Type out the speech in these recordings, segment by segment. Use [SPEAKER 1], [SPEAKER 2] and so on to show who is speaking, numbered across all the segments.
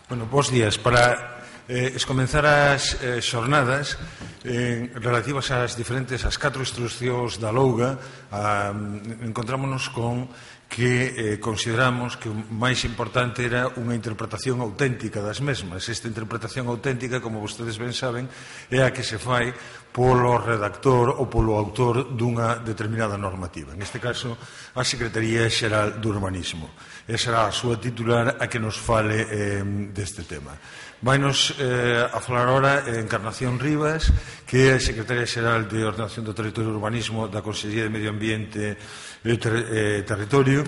[SPEAKER 1] Bueno, bons días. Para comenzar as xornadas relativas ás diferentes, as 4 instruccións da Louga, encontrámonos con que consideramos que o máis importante era unha interpretación auténtica das mesmas. Esta interpretación auténtica, como vostedes ben saben, é a que se fai polo redactor ou polo autor dunha determinada normativa. Neste caso, a Secretaría Xeral do Urbanismo. E será a súa titular a que nos fale deste tema. Vainos a falar ahora Encarnación Rivas, que é a Secretaria Xeral de Ordenación do Territorio e Urbanismo da Consellería de Medio Ambiente e Territorio,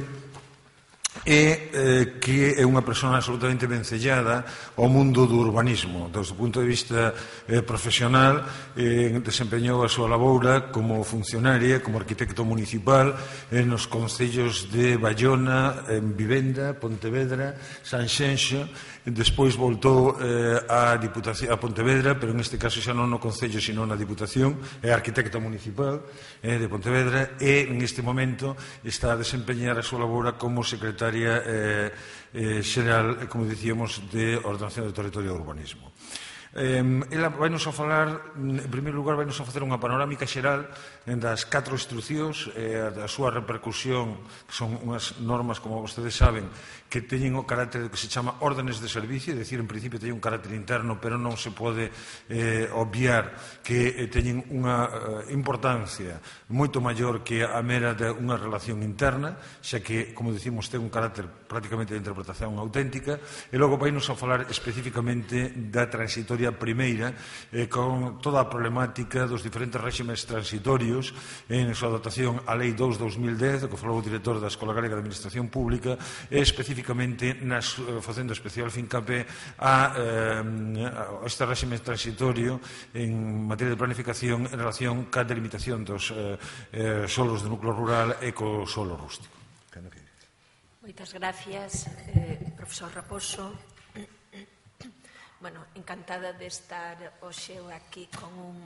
[SPEAKER 1] e que é unha persona absolutamente vencellada ao mundo do urbanismo. Desde o punto de vista profesional, desempeñou a súa laboura como funcionaria, como arquitecto municipal nos concellos de Bayona, Vivenda, Pontevedra, Sanxenxo. Despois voltou a Pontevedra, pero neste caso xa non no concello, sino na Diputación. É arquitecta municipal de Pontevedra e neste momento está a desempeñar a súa laboura como secretaria xeral, como dicíamos, de Ordenación do Territorio e Urbanismo. Ela vai nos a falar, en primeiro lugar, vai nos a facer unha panorámica xeral das 4 instruccións, da súa repercusión, que son unhas normas, como vostedes saben, que teñen o carácter que se chama órdenes de servicio, é dicir, en principio teñen un carácter interno, pero non se pode obviar que teñen unha importancia moito maior que a mera de unha relación interna, xa que, como dicimos, ten un carácter prácticamente de interpretación auténtica, e logo vai nos a falar especificamente da transitoria primeira, con toda a problemática dos diferentes réximes transitorios en súa adaptación á Lei 2/2010, que falou o director da Escola Galega de Administración Pública, e especificamente facendo especial fincapé a este réxime transitorio en materia de planificación en relación ca delimitación dos solos do núcleo rural e co solo rústico.
[SPEAKER 2] Moitas gracias, profesor Raposo. Bueno, encantada de estar hoxe aquí con un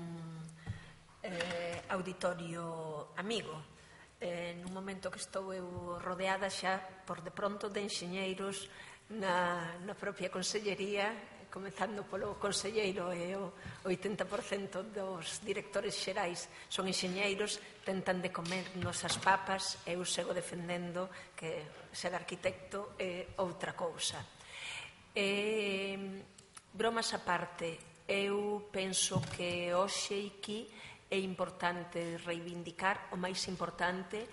[SPEAKER 2] auditorio amigo. Nun momento que estou eu rodeada xa, por de pronto, de enxeñeiros na propia consellería, comezando polo conselleiro, e o 80% dos directores xerais son enxeñeiros, tentan de comernos as papas, e eu sigo defendendo que ser arquitecto é outra cousa. Bromas a parte, eu penso que hoxe aquí é importante reivindicar o máis importante,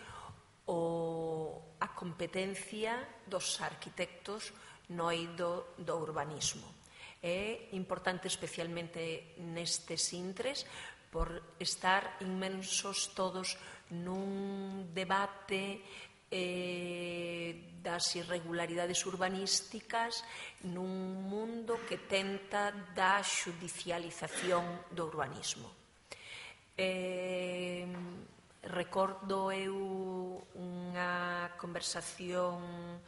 [SPEAKER 2] a competencia dos arquitectos no eido do urbanismo. É importante especialmente nestes intres por estar inmensos todos nun debate das irregularidades urbanísticas nun mundo que tenta da xudicialización do urbanismo. Recordo eu unha conversación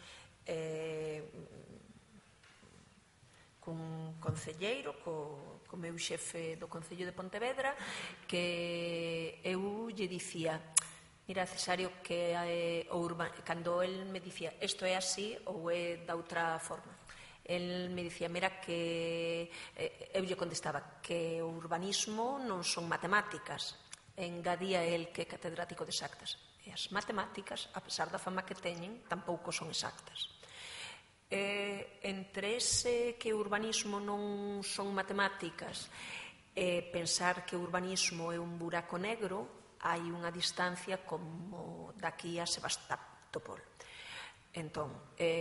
[SPEAKER 2] cun concelleiro, co meu xefe do Concello de Pontevedra, que eu lle dicía: mira, Cesario, que cando el me dicía isto é así ou é da outra forma, el me dicía, mira, que eu lle contestaba que o urbanismo non son matemáticas. Engadía el que é catedrático de exactas. E as matemáticas, a pesar da fama que teñen, tampouco son exactas. Entre ese que o urbanismo non son matemáticas e pensar que o urbanismo é un buraco negro, hai unha distancia como daqui a Sebastopol. Entón,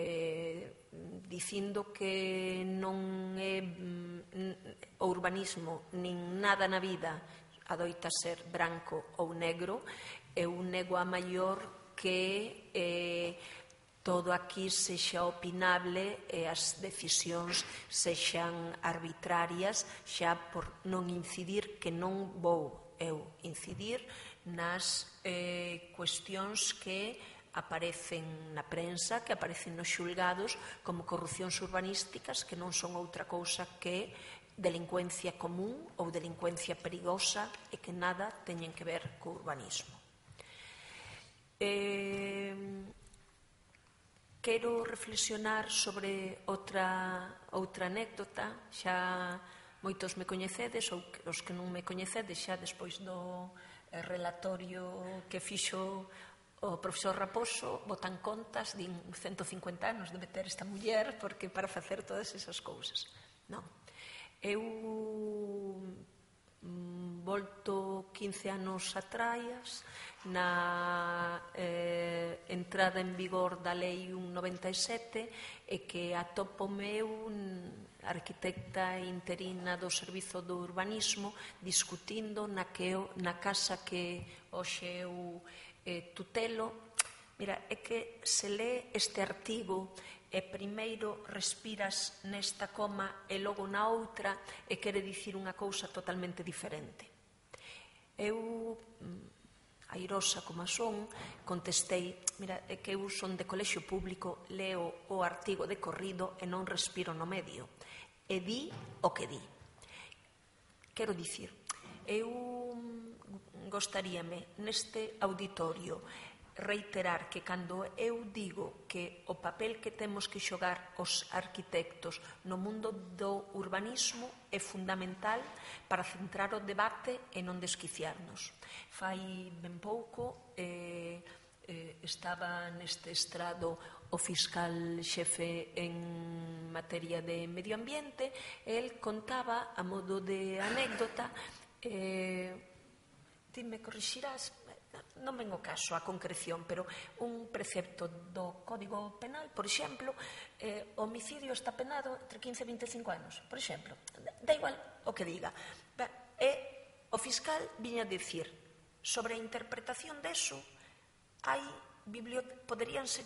[SPEAKER 2] dicindo que non é o urbanismo nin nada na vida adoita ser branco ou negro, eu nego a maior que todo aquí sexa opinable e as decisións sexan arbitrarias, xa por non incidir, que non vou eu incidir nas cuestións que aparecen na prensa, que aparecen nos xulgados como corrupcións urbanísticas, que non son outra cousa que delincuencia común ou delincuencia perigosa e que nada teñen que ver co urbanismo. quero reflexionar sobre outra anécdota. Xa moitos me coñecedes, ou os que non me coñecedes xa despois do relatorio que fixo o profesor Raposo, botan contas, din 150 anos debe ter esta muller porque para facer todas esas cousas. Non. Eu volto 15 anos atrás na entrada en vigor da Lei 197 e que atópome eu, arquitecta interina do Servizo do Urbanismo, discutindo na casa que hoxe eu tutelo. Mira, é que se lé este artigo e primeiro respiras nesta coma e logo na outra e quere dicir unha cousa totalmente diferente. Eu, airosa como son, contestei, mira, é que eu son de colexio público, leo o artigo de corrido e non respiro no medio. E di o que di. Quero dicir, eu gostaríame neste auditorio reiterar que cando eu digo que o papel que temos que xogar os arquitectos no mundo do urbanismo é fundamental para centrar o debate e non desquiciarnos. Fai ben pouco estaba neste estrado o fiscal xefe en materia de medio ambiente e el contaba a modo de anécdota, ti me corrixirás, non ven o caso a concreción, pero un precepto do Código Penal, por exemplo, o homicidio está penado entre 15 e 25 anos, por exemplo. Da igual o que diga. E o fiscal viña a dicir, sobre a interpretación deso, poderíanse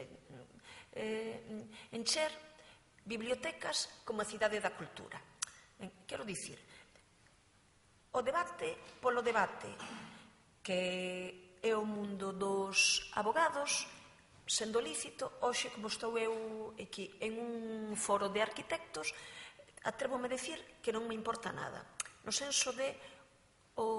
[SPEAKER 2] encher bibliotecas como a cidade da cultura. Quero dicir, o debate polo debate, que é o mundo dos abogados, sendo lícito, hoxe como estou eu aquí en un foro de arquitectos, atrévome a decir que non me importa nada, no senso de o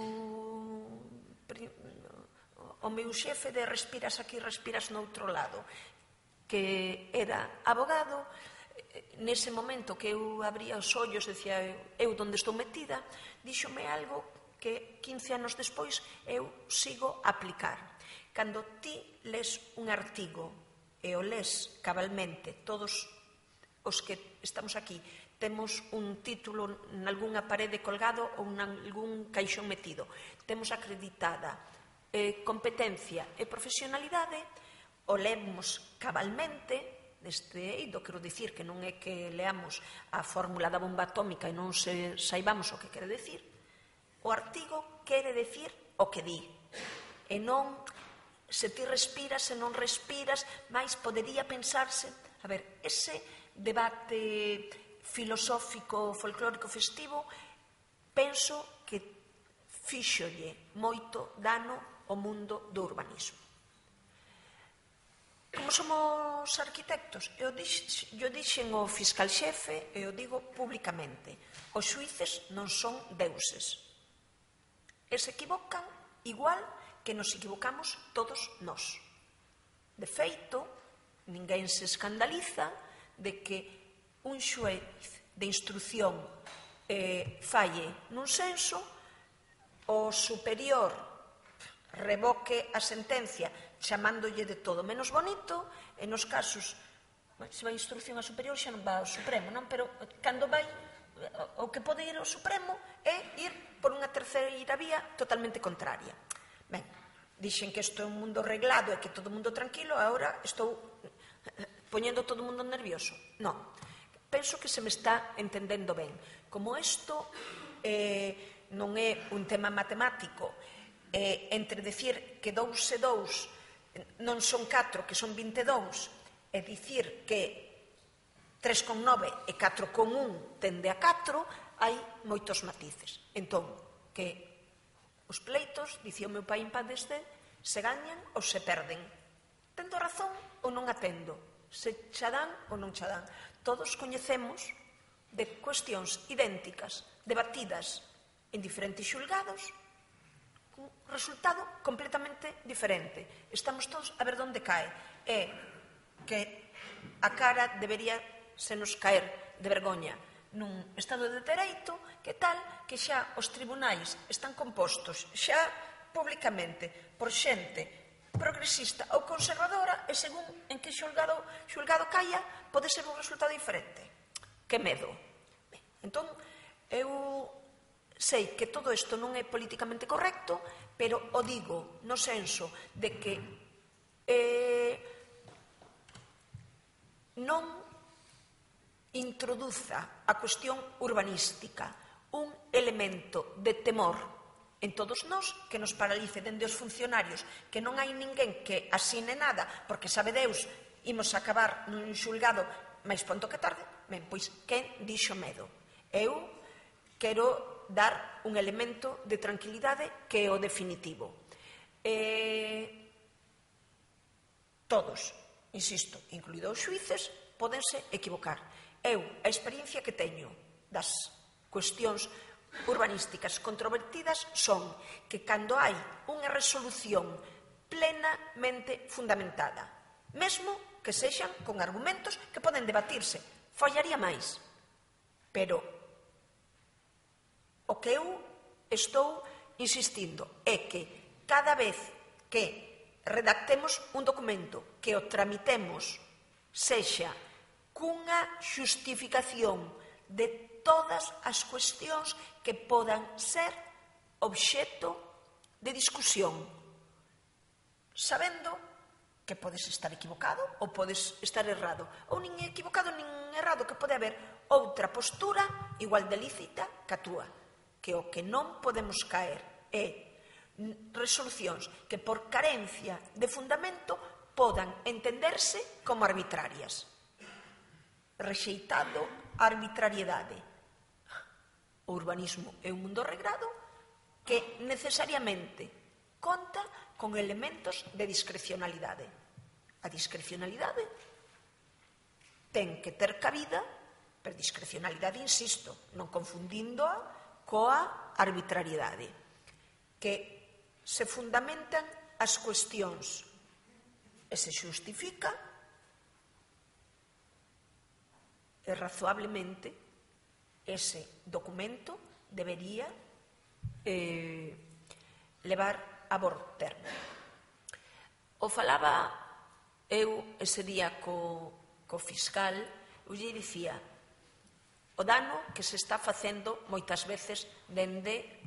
[SPEAKER 2] meu xefe de respiras aquí, respiras no outro lado, que era abogado, nese momento que eu abría os ollos, decía eu onde estou metida, díxome algo que 15 anos despois eu sigo a aplicar. Cando ti les un artigo e o les cabalmente, todos os que estamos aquí temos un título nalgúnha parede colgado ou nalgún caixón metido, temos acreditada competencia e profesionalidade, o lemos cabalmente neste eido, quero dicir que non é que leamos a fórmula da bomba atómica e non saibamos o que quere decir. O artigo quere decir o que di, e non se ti respiras, se non respiras, mais podería pensarse, a ver, ese debate filosófico, folclórico, festivo, penso que fíxolle moito dano ao mundo do urbanismo. Como somos arquitectos, eu dixen ao fiscal xefe e o digo públicamente, os xuíces non son deuses. E se equivocan igual que nos equivocamos todos nós. De feito, ninguén se escandaliza de que un xuez de instrucción falle nun senso, o superior revoque a sentencia chamándolle de todo menos bonito, e nos casos, se vai instrucción a superior xa non vai ao Supremo, non? Pero cando vai, o que pode ir ao Supremo é ir por unha terceira vía totalmente contraria. Ben, dixen que isto é un mundo reglado e que todo o mundo tranquilo, agora estou poñendo todo o mundo nervioso. Non, penso que se me está entendendo ben. Como isto non é un tema matemático, entre decir que 2 e 2 non son 4, que son 22, e dicir que 3,9 e 4,1 tende a 4, hai moitos matices. Entón, que os pleitos, dicía o meu pai en paz desde, se gañan ou se perden. Tendo razón ou non a tendo, se xa dan ou non xa dan. Todos coñecemos de cuestións idénticas, debatidas en diferentes xulgados, un resultado completamente diferente. Estamos todos a ver onde cae. E que a cara debería se nos caer de vergoña nun Estado de Dereito que tal que xa os tribunais están compostos xa públicamente por xente progresista ou conservadora e según en que xulgado caia pode ser un resultado diferente. Que medo. Entón, eu sei que todo isto non é políticamente correcto, pero o digo no senso de que non introduza a cuestión urbanística un elemento de temor en todos nós que nos paralice dende os funcionarios, que non hai ninguén que asine nada, porque sabe Deus, imos acabar nun xulgado máis pronto que tarde. Ben, pois, quen dixo medo? Eu quero dar un elemento de tranquilidade que é o definitivo. Todos, insisto, incluídos os xuíces, pódense equivocar. Eu, a experiencia que teño das cuestións urbanísticas controvertidas son que cando hai unha resolución plenamente fundamentada, mesmo que sexan con argumentos que poden debatirse, fallaría máis. Pero o que eu estou insistindo é que cada vez que redactemos un documento, que o tramitemos, sexa cunha xustificación de todas as cuestións que podan ser obxecto de discusión, sabendo que podes estar equivocado ou podes estar errado, ou nin equivocado nin errado, que pode haber outra postura igual de lícita que a túa, que o que non podemos caer é resolucións que por carencia de fundamento podan entenderse como arbitrarias. Rexeitado a arbitrariedade. O urbanismo é un mundo regrado que necesariamente conta con elementos de discrecionalidade. A discrecionalidade ten que ter cabida, pero discrecionalidade, insisto, non confundíndoa coa arbitrariedade, que se fundamentan as cuestións e se xustifica e razoablemente ese documento debería levar a bo termo. O falaba eu ese día co fiscal, eu lle dicía o dano que se está facendo moitas veces dende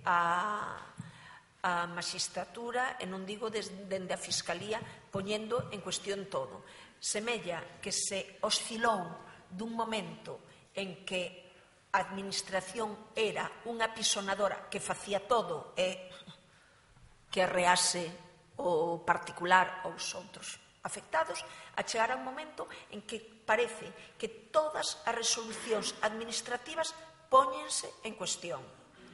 [SPEAKER 2] a magistratura, e non digo dende a Fiscalía, poñendo en cuestión todo. Semella que se oscilou dun momento en que a administración era unha apisonadora que facía todo e que arrease o particular aos outros afectados, a chegar a un momento en que parece que todas as resolucións administrativas póñense en cuestión.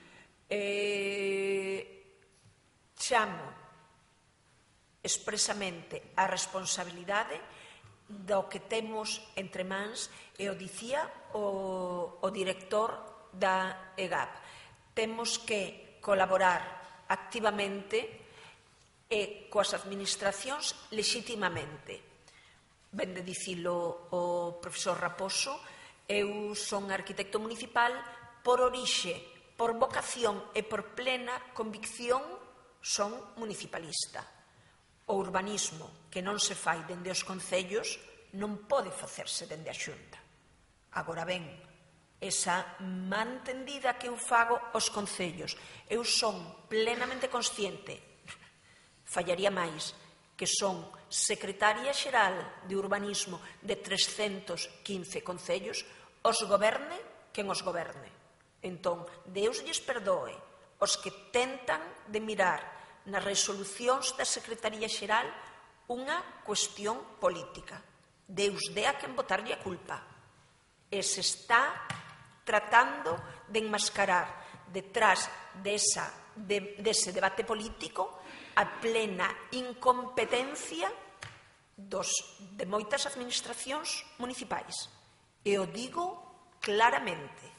[SPEAKER 2] Chamo expresamente a responsabilidade do que temos entre mans, e o dicía o director da EGAP. Temos que colaborar activamente e coas administracións lexitimamente. Ben de dicilo o profesor Raposo, eu son arquitecto municipal por orixe, por vocación e por plena convicción son municipalista. O urbanismo que non se fai dende os concellos non pode facerse dende a Xunta. Agora ben, esa man tendida que eu fago aos concellos, eu son plenamente consciente, fallaría máis, que son secretaria xeral de urbanismo de 315 concellos, os goberne quen os goberne. Entón, Deus lles perdoe os que tentan de mirar nas resolucións da Secretaría Xeral unha cuestión política. Deus dea quen botarlle a culpa. E se está tratando de enmascarar detrás dese debate político a plena incompetencia de moitas administracións municipais. E o digo claramente.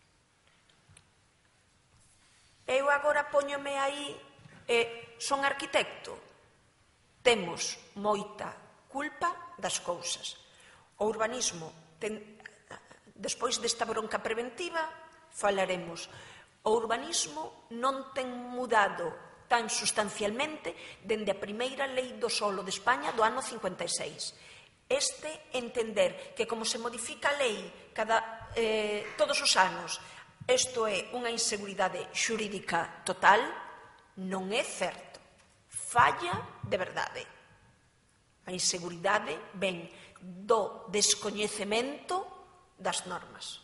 [SPEAKER 2] Eu agora póñome aí, son arquitecto. Temos moita culpa das cousas. O urbanismo, despois desta bronca preventiva, falaremos. O urbanismo non ten mudado tan sustancialmente dende a primeira lei do solo de España do ano 56. Entender que como se modifica a lei todos os anos, isto é unha inseguridade xurídica total, non é certo. Falla de verdade. A inseguridade ven do descoñecemento das normas.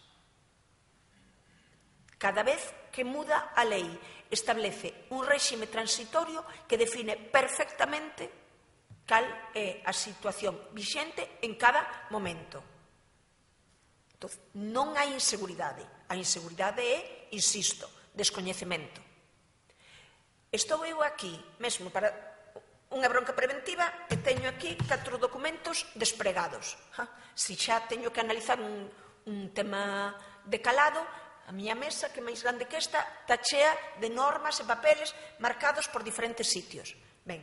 [SPEAKER 2] Cada vez que muda a lei, establece un réxime transitorio que define perfectamente cal é a situación vixente en cada momento. Entón, non hai inseguridade. A inseguridade é, insisto, descoñecemento. Estou eu aquí, mesmo para unha bronca preventiva, e teño aquí 4 documentos despregados. Se xa teño que analizar un tema de calado, a miña mesa, que é máis grande que esta, está chea de normas e papeles marcados por diferentes sitios. Ben,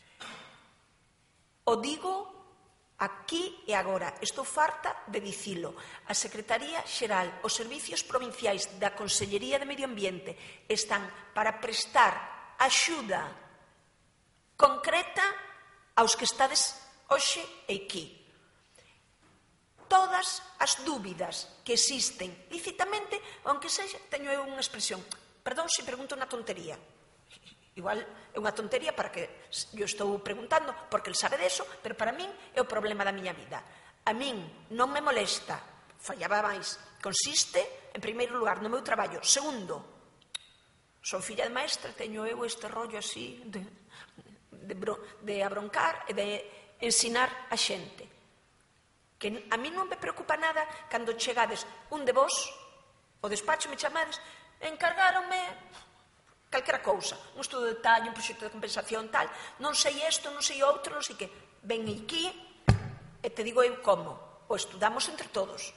[SPEAKER 2] o digo aquí e agora, estou farta de dicilo. A Secretaría Xeral, os servicios provinciais da Consellería de Medio Ambiente están para prestar axuda concreta aos que estades hoxe aquí. Todas as dúbidas que existen lícitamente, aunque sexa, teño eu unha expresión, perdón se pregunto unha tontería, igual é unha tontería para que eu estou preguntando porque el sabe deso, pero para min é o problema da miña vida. A min non me molesta, fallaba máis, consiste, en primeiro lugar, no meu traballo. Segundo, son filla de maestra, teño eu este rollo así de abroncar e de ensinar a xente. Que a mí non me preocupa nada cando chegades un de vos, o despacho me chamades, encargáronme calquera cousa, un estudo de detalle, un proxecto de compensación, tal, non sei isto, non sei outro, non sei que. Ven aquí e te digo eu como. O estudamos entre todos.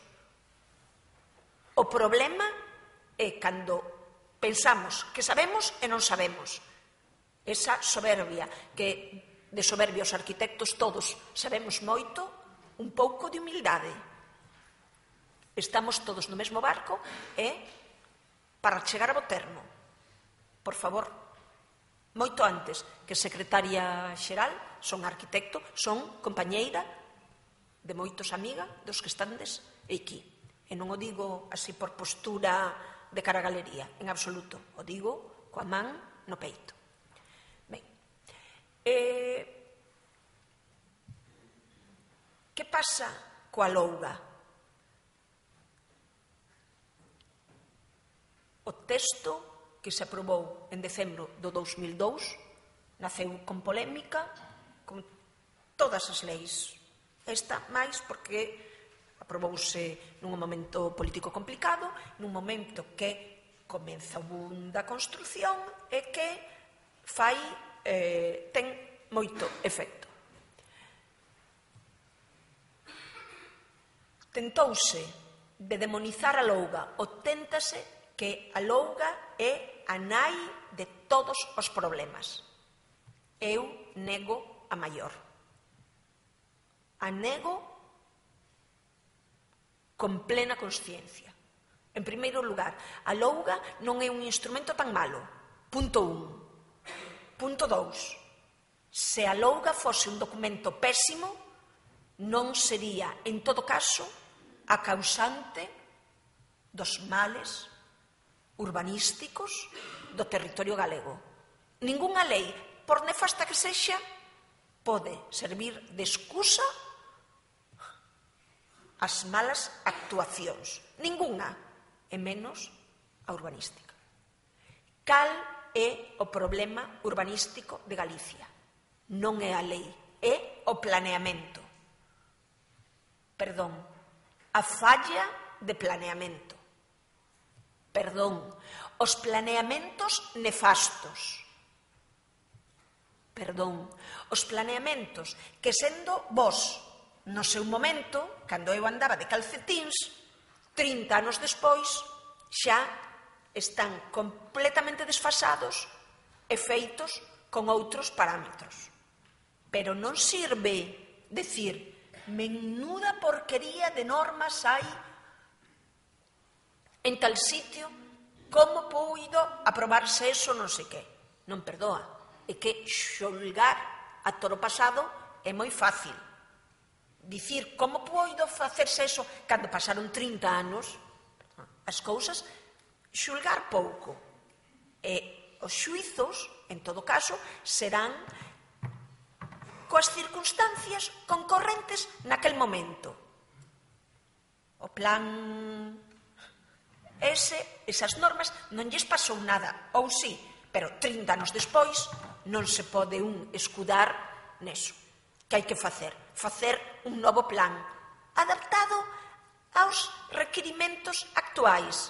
[SPEAKER 2] O problema é cando pensamos que sabemos e non sabemos. Esa soberbia, que de soberbia os arquitectos todos sabemos moito, un pouco de humildade. Estamos todos no mesmo barco e para chegar a bo termo. Por favor, moito antes que secretaria xeral, son arquitecto, son compañeira de moitos amigas dos que estandes aquí. E non o digo así por postura de cara a galería, en absoluto. O digo coa man no peito. Ben, que pasa coa louga? O texto que se aprobou en decembro do 2002 naceu con polémica, con todas as leis. Esta máis porque aprobouse nun momento político complicado, nun momento que comeza o boom da construción e que ten moito efecto. Tentouse de demonizar a louga, ou téntase que a louga é a nai de todos os problemas. Eu nego a maior. A nego con plena consciencia. En primeiro lugar, a louga non é un instrumento tan malo. Punto 1. Punto 2. Se a louga fose un documento pésimo, non sería, en todo caso, a causante dos males urbanísticos do territorio galego. Ningunha lei, por nefasta que sexa, pode servir de excusa as malas actuacións. Ningunha, e menos a urbanística. Cal é o problema urbanístico de Galicia? Non é a lei, é o planeamento. Perdón, a falla de planeamento. Perdón, os planeamentos nefastos. Perdón, os planeamentos que sendo vos no seu momento, cando eu andaba de calcetíns, 30 anos despois, xa están completamente desfasados e feitos con outros parámetros. Pero non sirve decir, menuda porquería de normas hai en tal sitio, como puido aprobarse eso, non sei que. Non perdoa. É que xulgar a toro pasado é moi fácil. Dicir, como puido facerse eso cando pasaron 30 anos, as cousas, xulgar pouco. E os xuizos, en todo caso, serán coas circunstancias concorrentes naquel momento. O plan esas normas non lles pasou nada, ou sí, pero 30 anos despois non se pode un escudar neso. Que hai que facer? Facer un novo plan adaptado aos requirimentos actuais.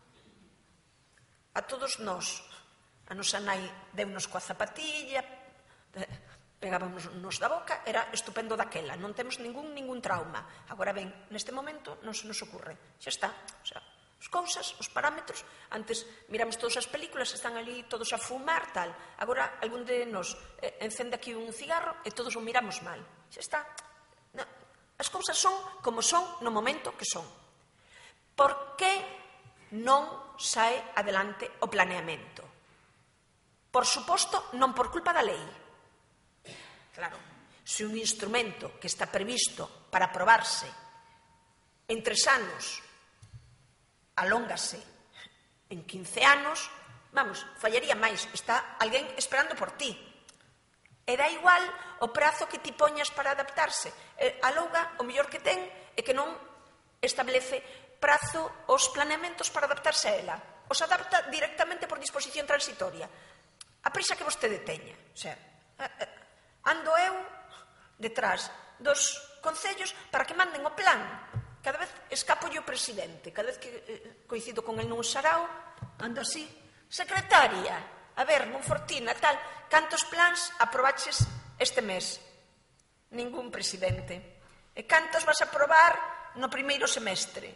[SPEAKER 2] A todos nós, a nosa nai deunos coa zapatilla, pegábamos nos da boca, era estupendo daquela, non temos ningún trauma. Agora ben, neste momento non se nos ocurre, xa está, o sea, as cousas, os parámetros, antes miramos todas as películas, están ali todos a fumar, tal. Agora, algún de nos encende aquí un cigarro e todos o miramos mal. Xa está. As cousas son como son no momento que son. Por que non sae adelante o planeamento? Por suposto, non por culpa da lei. Claro, se un instrumento que está previsto para aprobarse en 3 anos alóngase en 15 anos, vamos, fallaría máis, está alguén esperando por ti. E dá igual o prazo que ti poñas para adaptarse. Alonga o mellor que ten é que non establece prazo os planeamentos para adaptarse a ela. Os adapta directamente por disposición transitoria. A prisa que vostede teña. O sea, ando eu detrás dos concellos para que manden o plan. Cada vez escapo yo presidente, cada vez que coincido con el nun sarao, ando así, secretaria, a ver, Monfortina, tal, cantos plans aprobaches este mes? Ningún, presidente. E cantos vas a aprobar no primeiro semestre?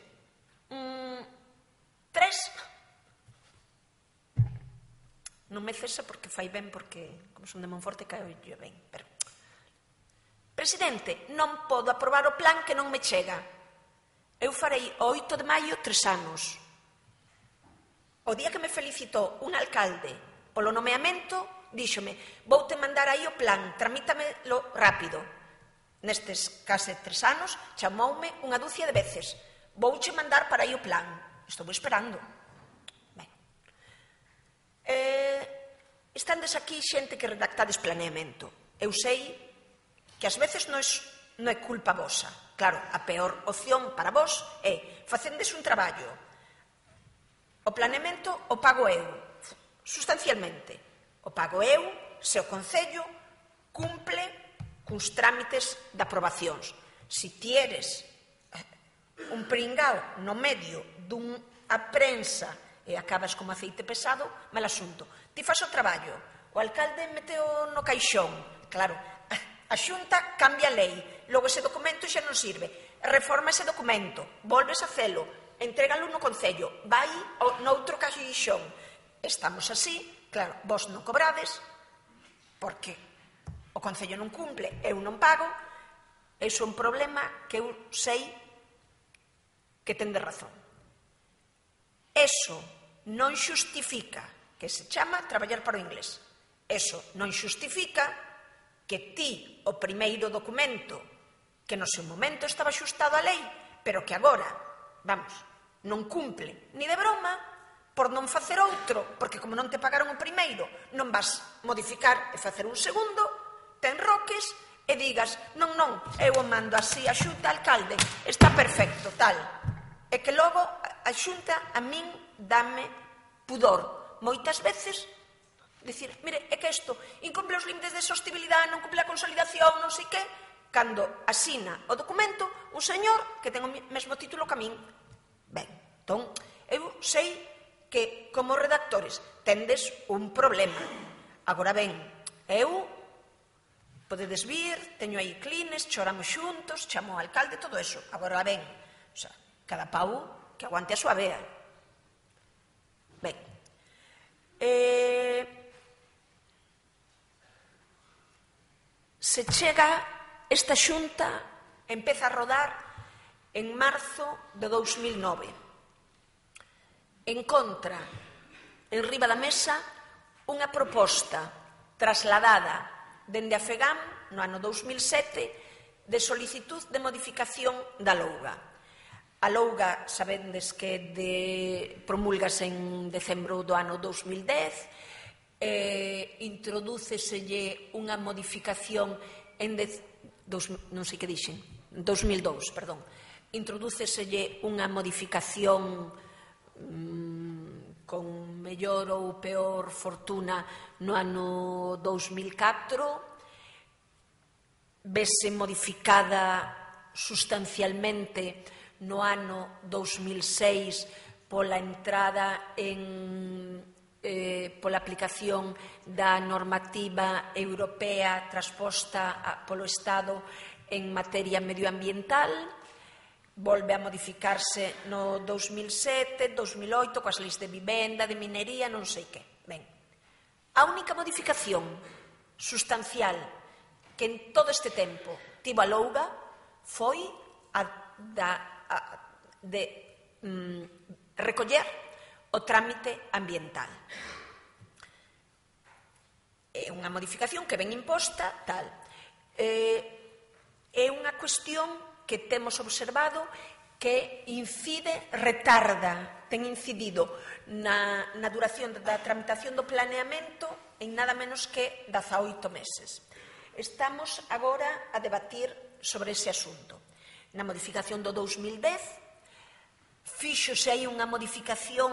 [SPEAKER 2] 3? Non me cesa porque fai ben, porque, como son de Monforte, cae yo ben, pero... Presidente, non podo aprobar o plan que non me chega. Eu farei o 8 de maio 3 anos. O día que me felicitou un alcalde polo nomeamento, díxome, voute mandar aí o plan, tramítamelo rápido. Nestes case 3 anos, chamoume unha dúcia de veces. Vouche mandar para aí o plan. Estou esperando. Ben. Estandes aquí xente que redactades planeamento. Eu sei que ás veces non é culpa vosa. Claro, a peor opción para vos é facendes un traballo. O planeamento o pago eu, sustancialmente. O pago eu se o Concello cumple cuns trámites de aprobacións. Si ti eres un pringao no medio dunha prensa e acabas como aceite pesado, mal asunto. Ti fas o traballo, o alcalde meteo no caixón. Claro, a Xunta cambia a lei, logo ese documento xa non sirve, reforma ese documento, volves a celo, entrégalo no Concello, vai noutro caixón. Estamos así, claro, vos non cobrades, porque o Concello non cumple, eu non pago, é un problema que eu sei que ten de razón. Eso non xustifica, que se chama traballar para o inglés, eso non xustifica que ti o primeiro documento que no seu momento estaba xustado á lei, pero que agora, vamos, non cumple ni de broma por non facer outro, porque como non te pagaron o primeiro, non vas modificar e facer un segundo, te enroques e digas, non, eu o mando así a Xunta, alcalde, está perfecto, tal. E que logo a Xunta a min dame pudor. Moitas veces dicir, mire, é que isto incumple os límites de sostibilidade, non cumple a consolidación, non sei que, cando asina o documento un señor que ten o mesmo título que a min. Ben, entón, eu sei que como redactores tendes un problema. Agora ben, eu podedes vir, teño aí clines, choramos xuntos, chamo ao alcalde, todo eso. Agora ben, o sea, cada pau que aguante a súa vea. Ben, se chega esta xunta empeza a rodar en marzo de 2009. Encontra en riba da mesa unha proposta trasladada dende a FEGAM no ano 2007 de solicitud de modificación da Louga. A Louga, sabendes que promúlgase en decembro do ano 2010, introdúceselle unha modificación en 2002, perdón. Introdúceselle unha modificación con mellor ou peor fortuna no ano 2004, vese modificada sustancialmente no ano 2006 pola entrada pola aplicación da normativa europea transposta polo Estado en materia medioambiental, volve a modificarse no 2007, 2008, coas leis de vivenda, de minería, non sei que. Ben, a única modificación sustancial que en todo este tempo tivo a Louga foi a de recoller o trámite ambiental. É unha modificación que ven imposta, tal. É unha cuestión que temos observado que ten incidido na duración da tramitación do planeamento en nada menos que 18 meses. Estamos agora a debatir sobre ese asunto. Na modificación do 2010, fíxose aí unha modificación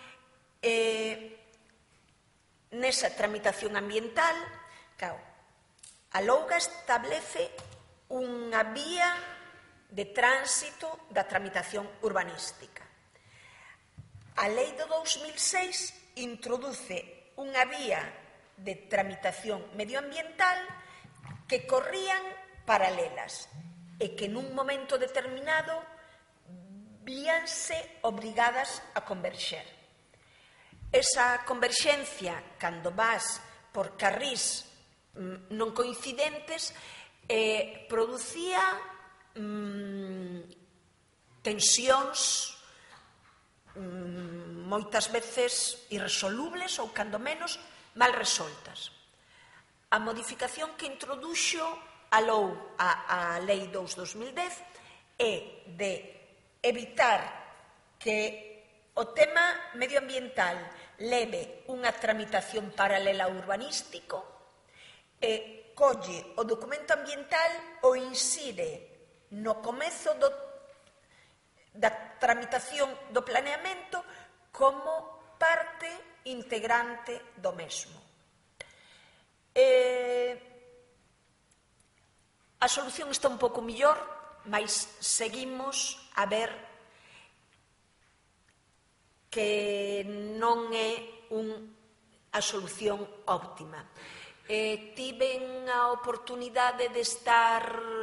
[SPEAKER 2] nesa tramitación ambiental. Claro, a Louga establece unha vía de tránsito da tramitación urbanística. A lei do 2006 introduce unha vía de tramitación medioambiental que corrían paralelas e que nun momento determinado víanse obrigadas a converxer. Esa converxencia, cando vas por carrís non coincidentes, producía tensións moitas veces irresolubles ou, cando menos, mal resoltas. A modificación que introduxo a Lei 2/2010 é de evitar que o tema medioambiental leve unha tramitación paralela ao urbanístico e colle o documento ambiental o insire no comezo da tramitación do planeamento como parte integrante do mesmo. A solución está un pouco mellor, mas seguimos a ver que non é a solución óptima. Tiven a oportunidade de estar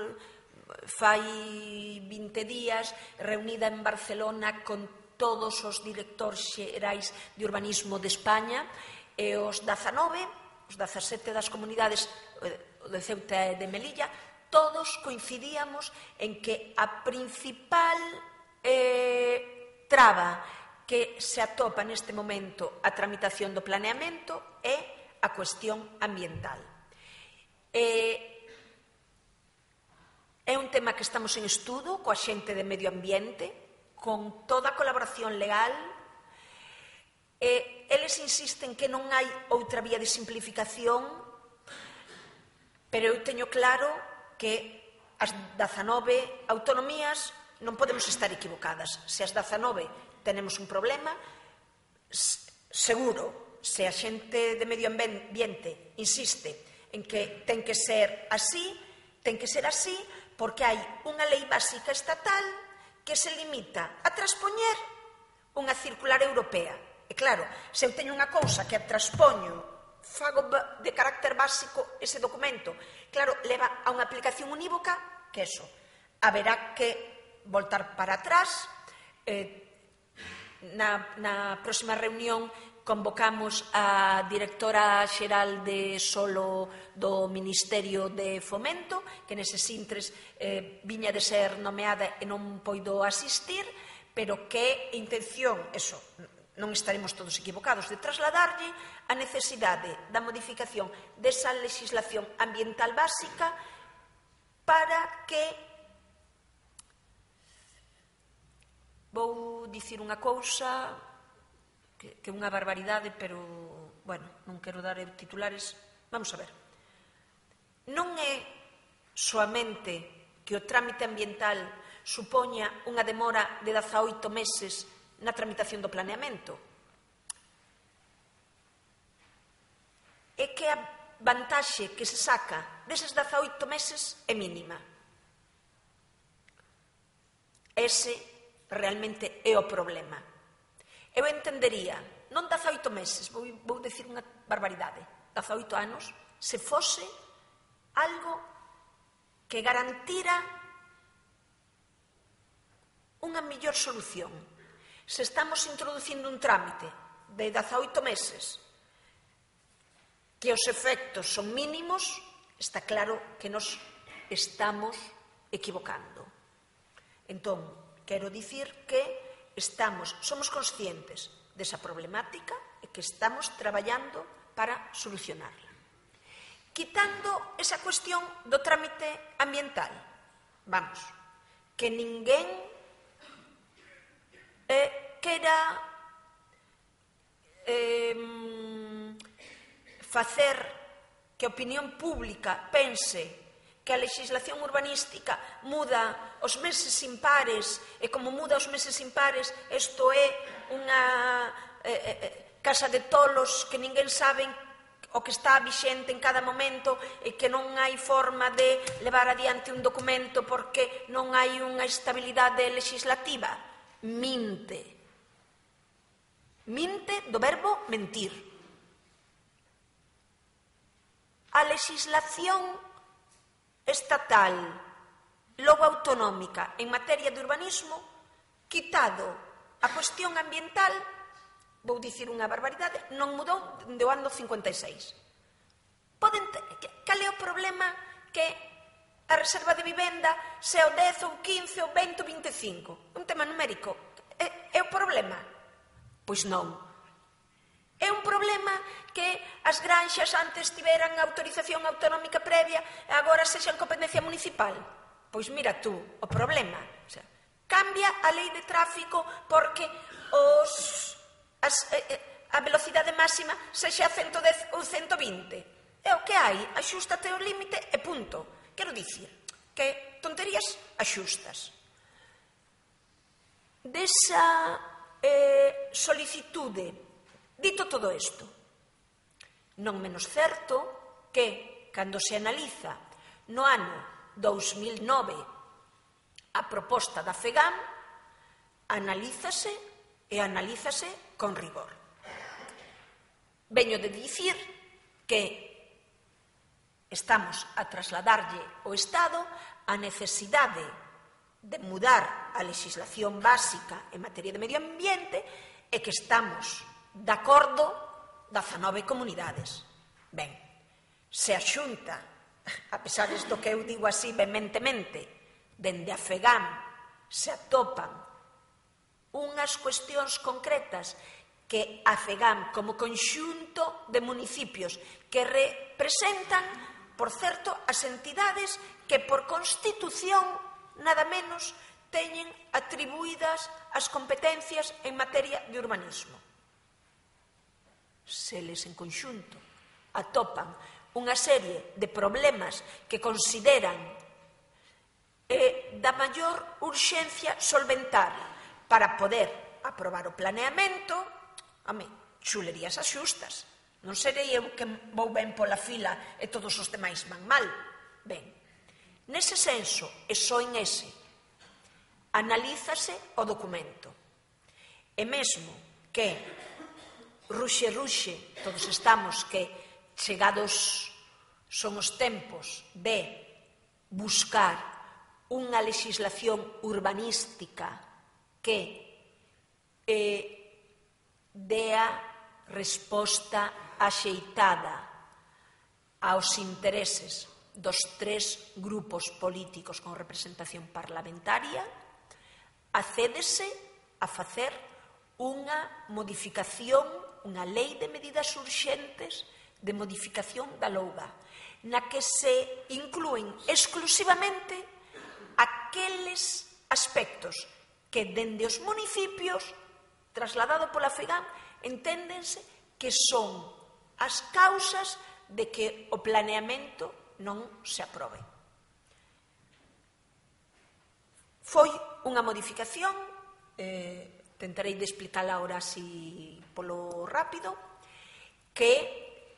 [SPEAKER 2] fai 20 días reunida en Barcelona con todos os directores xerais de urbanismo de España e os 17 das comunidades de Ceuta e de Melilla. Todos coincidíamos en que a principal traba que se atopa neste momento a tramitación do planeamento é a cuestión ambiental. É un tema que estamos en estudo coa xente de medio ambiente, con toda a colaboración legal. Eles insisten que non hai outra vía de simplificación, pero eu teño claro que as 19 autonomías non podemos estar equivocadas. Se as 19 tenemos un problema, seguro, se a xente de medio ambiente insiste en que ten que ser así, porque hai unha lei básica estatal que se limita a transpoñer unha circular europea. E claro, se eu teño unha cousa que a transpoño, fago de carácter básico ese documento, claro, leva a unha aplicación unívoca, que eso, haberá que voltar para atrás. Na próxima reunión convocamos a directora xeral de Solo do Ministerio de Fomento, que neses intres viña de ser nomeada e non poido asistir, pero que intención, eso, non estaremos todos equivocados, de trasladarlle a necesidade da modificación desa legislación ambiental básica para que, vou dicir unha cousa que é unha barbaridade, pero, bueno, non quero dar titulares. Vamos a ver. Non é soamente que o trámite ambiental supoña unha demora de 18 meses na tramitación do planeamento. É que a vantaxe que se saca deses 18 meses é mínima. Ese realmente é o problema. Eu entendería, non 18 meses, vou dicir unha barbaridade, 18 anos, se fose algo que garantira unha mellor solución. Se estamos introducindo un trámite de 18 meses que os efectos son mínimos, está claro que nos estamos equivocando. Entón, quero dicir que somos conscientes desa problemática e que estamos traballando para solucionarla. Quitando esa cuestión do trámite ambiental, vamos, que ninguén quera facer que a opinión pública pense que a legislación urbanística muda os meses impares e como muda os meses impares isto é unha casa de tolos que ninguén sabe o que está vixente en cada momento e que non hai forma de levar adiante un documento porque non hai unha estabilidade legislativa. Minte. Minte do verbo mentir. A legislación estatal, logo autonómica, en materia de urbanismo, quitado a cuestión ambiental, vou dicir unha barbaridade, non mudou do ano 56. Cal é o problema que a reserva de vivenda se o 10, ou 15, ou 20, ou 25? Un tema numérico. É o problema? Pois non. É un problema que as granxas antes tiveran autorización autonómica previa e agora sexan competencia municipal. Pois mira tú, o problema. O sea, cambia a lei de tráfico porque a velocidade máxima sexa 110 ou 120. É o que hai, axústate ao límite e punto. Quero dicir que tonterías axustas. Desa solicitude. Dito todo isto, non menos certo que, cando se analiza no ano 2009 a proposta da FEGAM, analízase con rigor. Veño de dicir que estamos a trasladarlle ao Estado a necesidade de mudar a legislación básica en materia de medio ambiente e que estamos de acordo 19 comunidades. Ben, se a Xunta, a pesar do que eu digo así vehementemente, dende a FEGAM se atopan unhas cuestións concretas que a FEGAM como conxunto de municipios que representan, por certo, as entidades que por Constitución nada menos teñen atribuídas as competencias en materia de urbanismo. Se les en conxunto atopan unha serie de problemas que consideran da maior urxencia solventar para poder aprobar o planeamento, chulerías as xustas. Non serei eu que vou ben pola fila e todos os demais van mal. Ben, nese senso, e só en ese, analízase o documento. E mesmo que ruxe, todos estamos que chegados son os tempos de buscar unha legislación urbanística que dea resposta axeitada aos intereses dos 3 grupos políticos con representación parlamentaria, accédese a facer unha modificación, unha lei de medidas urxentes de modificación da LOUGA, na que se inclúen exclusivamente aqueles aspectos que dende os municipios, trasladado pola FEGAM, enténdense que son as causas de que o planeamento non se aprobe. Foi unha modificación, tentarei de explicala ahora así polo rápido, que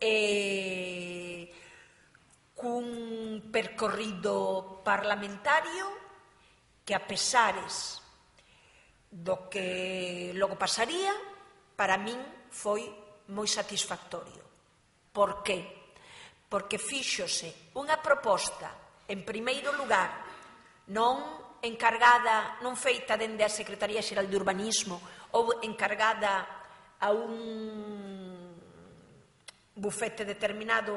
[SPEAKER 2] cun percorrido parlamentario que, a pesares do que logo pasaría, para min foi moi satisfactorio. Por qué? Porque fíxose unha proposta, en primeiro lugar, non encargada, non feita dende a Secretaría Xeral de Urbanismo ou encargada a un bufete determinado,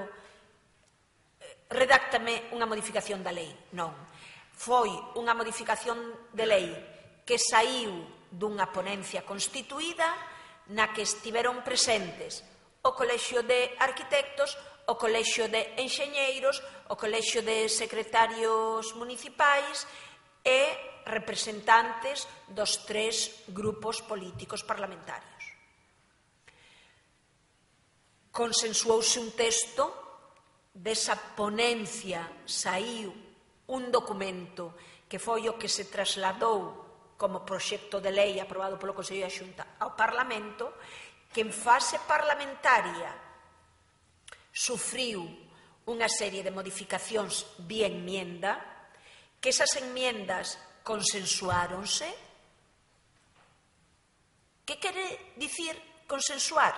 [SPEAKER 2] redáctame unha modificación da lei. Non. Foi unha modificación de lei que saíu dunha ponencia constituída na que estiveron presentes o Colexio de Arquitectos, o Colexio de Enxeñeiros, o Colexio de Secretarios Municipais e representantes dos 3 grupos políticos parlamentarios. Consensuouse un texto, desa ponencia saíu un documento que foi o que se trasladou como proxecto de lei aprobado polo Consello da Xunta ao Parlamento, que en fase parlamentaria sufriu unha serie de modificacións vía enmienda, que esas enmiendas consensuáronse. Que quere dicir consensuar?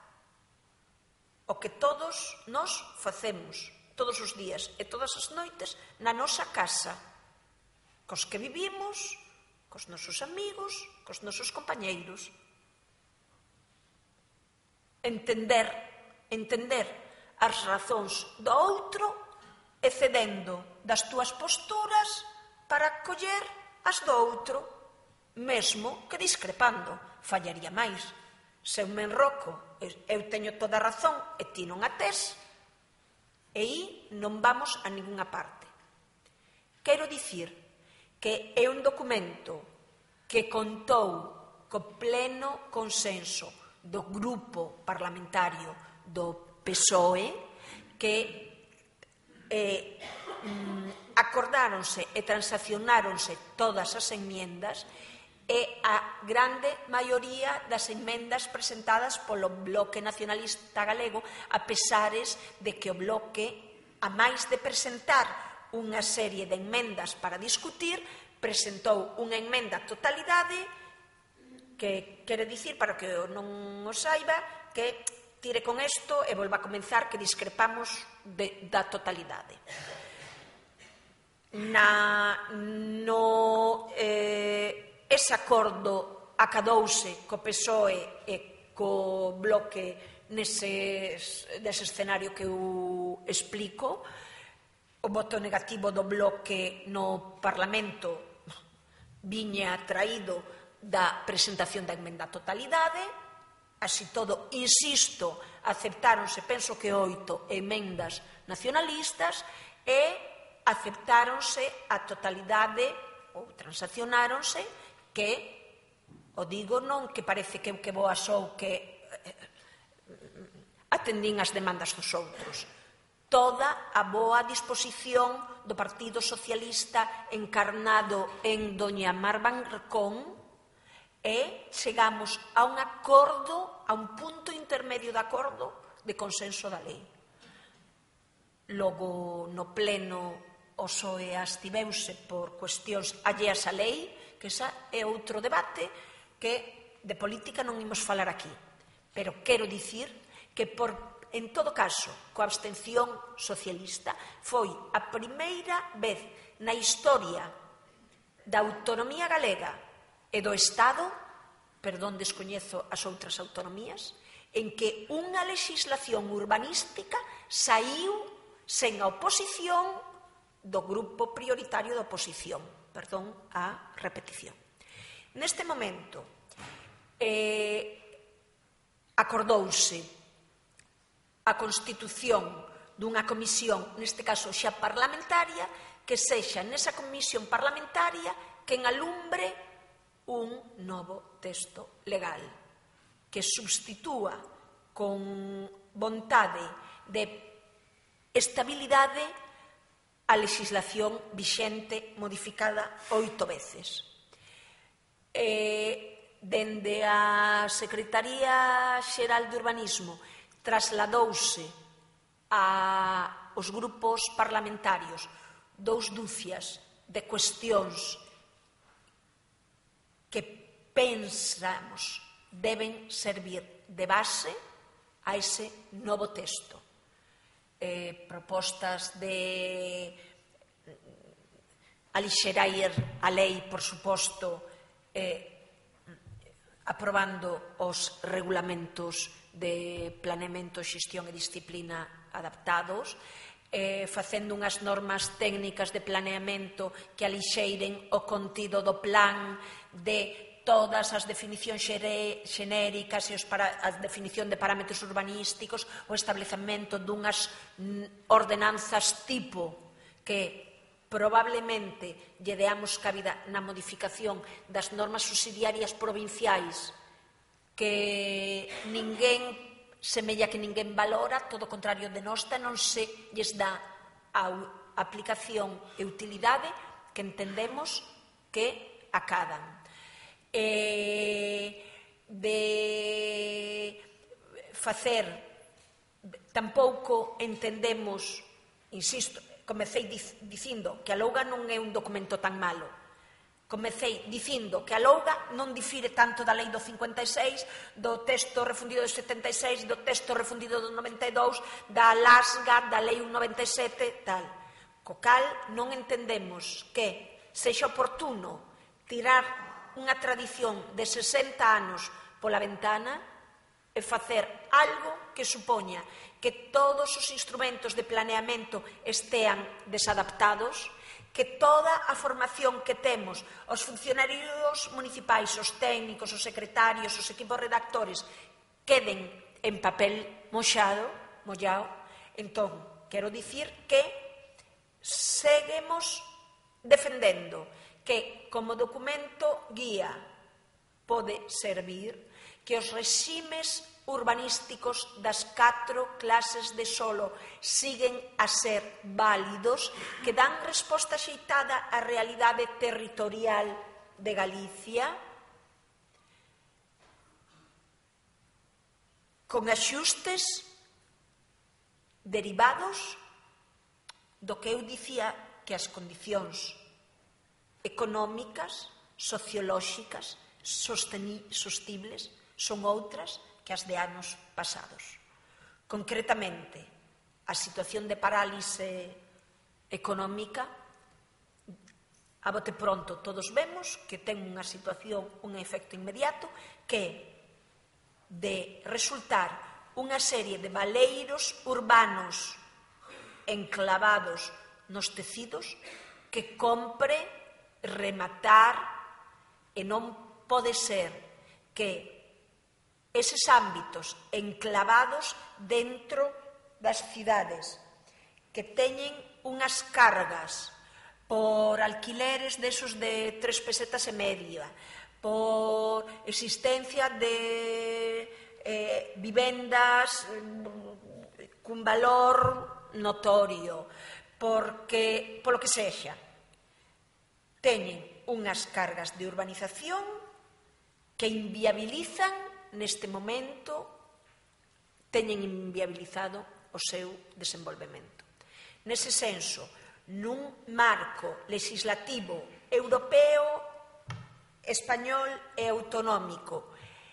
[SPEAKER 2] O que todos nós facemos todos os días e todas as noites na nosa casa, cos que vivimos, cos nosos amigos, cos nosos compañeiros. Entender as razóns do outro e cedendo das túas posturas para coller as do outro, mesmo que discrepando. Fallaría máis. Se eu me enroco, eu teño toda a razón e ti non a tes, e aí non vamos a ninguna parte. Quero dicir que é un documento que contou co pleno consenso do grupo parlamentario do PSOE, que acordáronse e transaccionáronse todas as enmiendas e a grande maioría das enmendas presentadas polo Bloque Nacionalista Galego, a pesares de que o Bloque, a máis de presentar unha serie de enmendas para discutir, presentou unha emenda á totalidade que quere dicir, para que non o saiba, que tire con isto e volva a comenzar que discrepamos da totalidade. Ese acordo acadouse co PSOE e co Bloque nese escenario que eu explico. O voto negativo do Bloque no Parlamento viña traído da presentación da emenda á totalidade. Así todo, insisto, aceptáronse, penso que 8 emendas nacionalistas e aceptáronse a totalidade ou transaccionáronse, que, o digo non que parece que boa sou que atendín as demandas dos outros. Toda a boa disposición do Partido Socialista encarnado en doña Mar Barcón, e chegamos a un acordo, a un punto intermedio de acordo de consenso da lei. Logo, no pleno, o PSOE abstiveuse por cuestións alleas á lei, que esa é outro debate que de política non imos falar aquí. Pero quero dicir que, en todo caso, coa abstención socialista, foi a primeira vez na historia da autonomía galega e do Estado, perdón, descoñezo as outras autonomías, en que unha legislación urbanística saiu sen a oposición do grupo prioritario da oposición. Perdón a repetición. Neste momento, acordouse a constitución dunha comisión, neste caso xa parlamentaria, que sexa nesa comisión parlamentaria quen alumbre un novo texto legal que substitúa con vontade de estabilidade a legislación vixente modificada 8 veces. Dende a Secretaría Xeral de Urbanismo trasladouse aos grupos parlamentarios 2 dúcias de cuestións que pensamos deben servir de base a ese novo texto. Propostas de alixerar a lei, por suposto, aprobando os regulamentos de planeamento, xestión e disciplina adaptados, facendo unhas normas técnicas de planeamento que alixeiren o contido do plan, de todas as definicións xenéricas e a definición de parámetros urbanísticos, o establecemento dunhas ordenanzas tipo que probablemente lle deamos cabida na modificación das normas subsidiarias provinciais que ninguén semella que ninguén valora, todo o contrario de nosta, non se lles dá a aplicación e utilidade que entendemos que acadan. De facer, tampouco entendemos, insisto, comecei dicindo que a Louga non é un documento tan malo. Comecei dicindo que a Louga non difire tanto da lei do 56, do texto refundido do 76, do texto refundido do 92, da LASGA, da lei 197, tal. Co cal non entendemos que sexa oportuno tirar unha tradición de 60 anos pola ventana e facer algo que supoña que todos os instrumentos de planeamento estean desadaptados, que toda a formación que temos, os funcionarios municipais, os técnicos, os secretarios, os equipos redactores, queden en papel mollado. Entón, quero dicir que seguimos defendendo que como documento guía pode servir, que os reximes urbanísticos das 4 clases de solo siguen a ser válidos, que dan resposta axeitada á realidade territorial de Galicia, con axustes derivados do que eu dicía que as condicións económicas, sociolóxicas, sostibles, son outras que as de anos pasados. Concretamente, a situación de parálise económica, a bote pronto todos vemos que ten unha situación, un efecto inmediato, que de resultar unha serie de valeiros urbanos enclavados nos tecidos que compre rematar, e non pode ser que eses ámbitos enclavados dentro das cidades que teñen unhas cargas por alquileres desos de 3 pesetas e media, por existencia de vivendas cun valor notorio, porque, polo que sexa, teñen unhas cargas de urbanización que inviabilizan neste momento, teñen inviabilizado o seu desenvolvemento. Nese senso, nun marco legislativo europeo, español e autonómico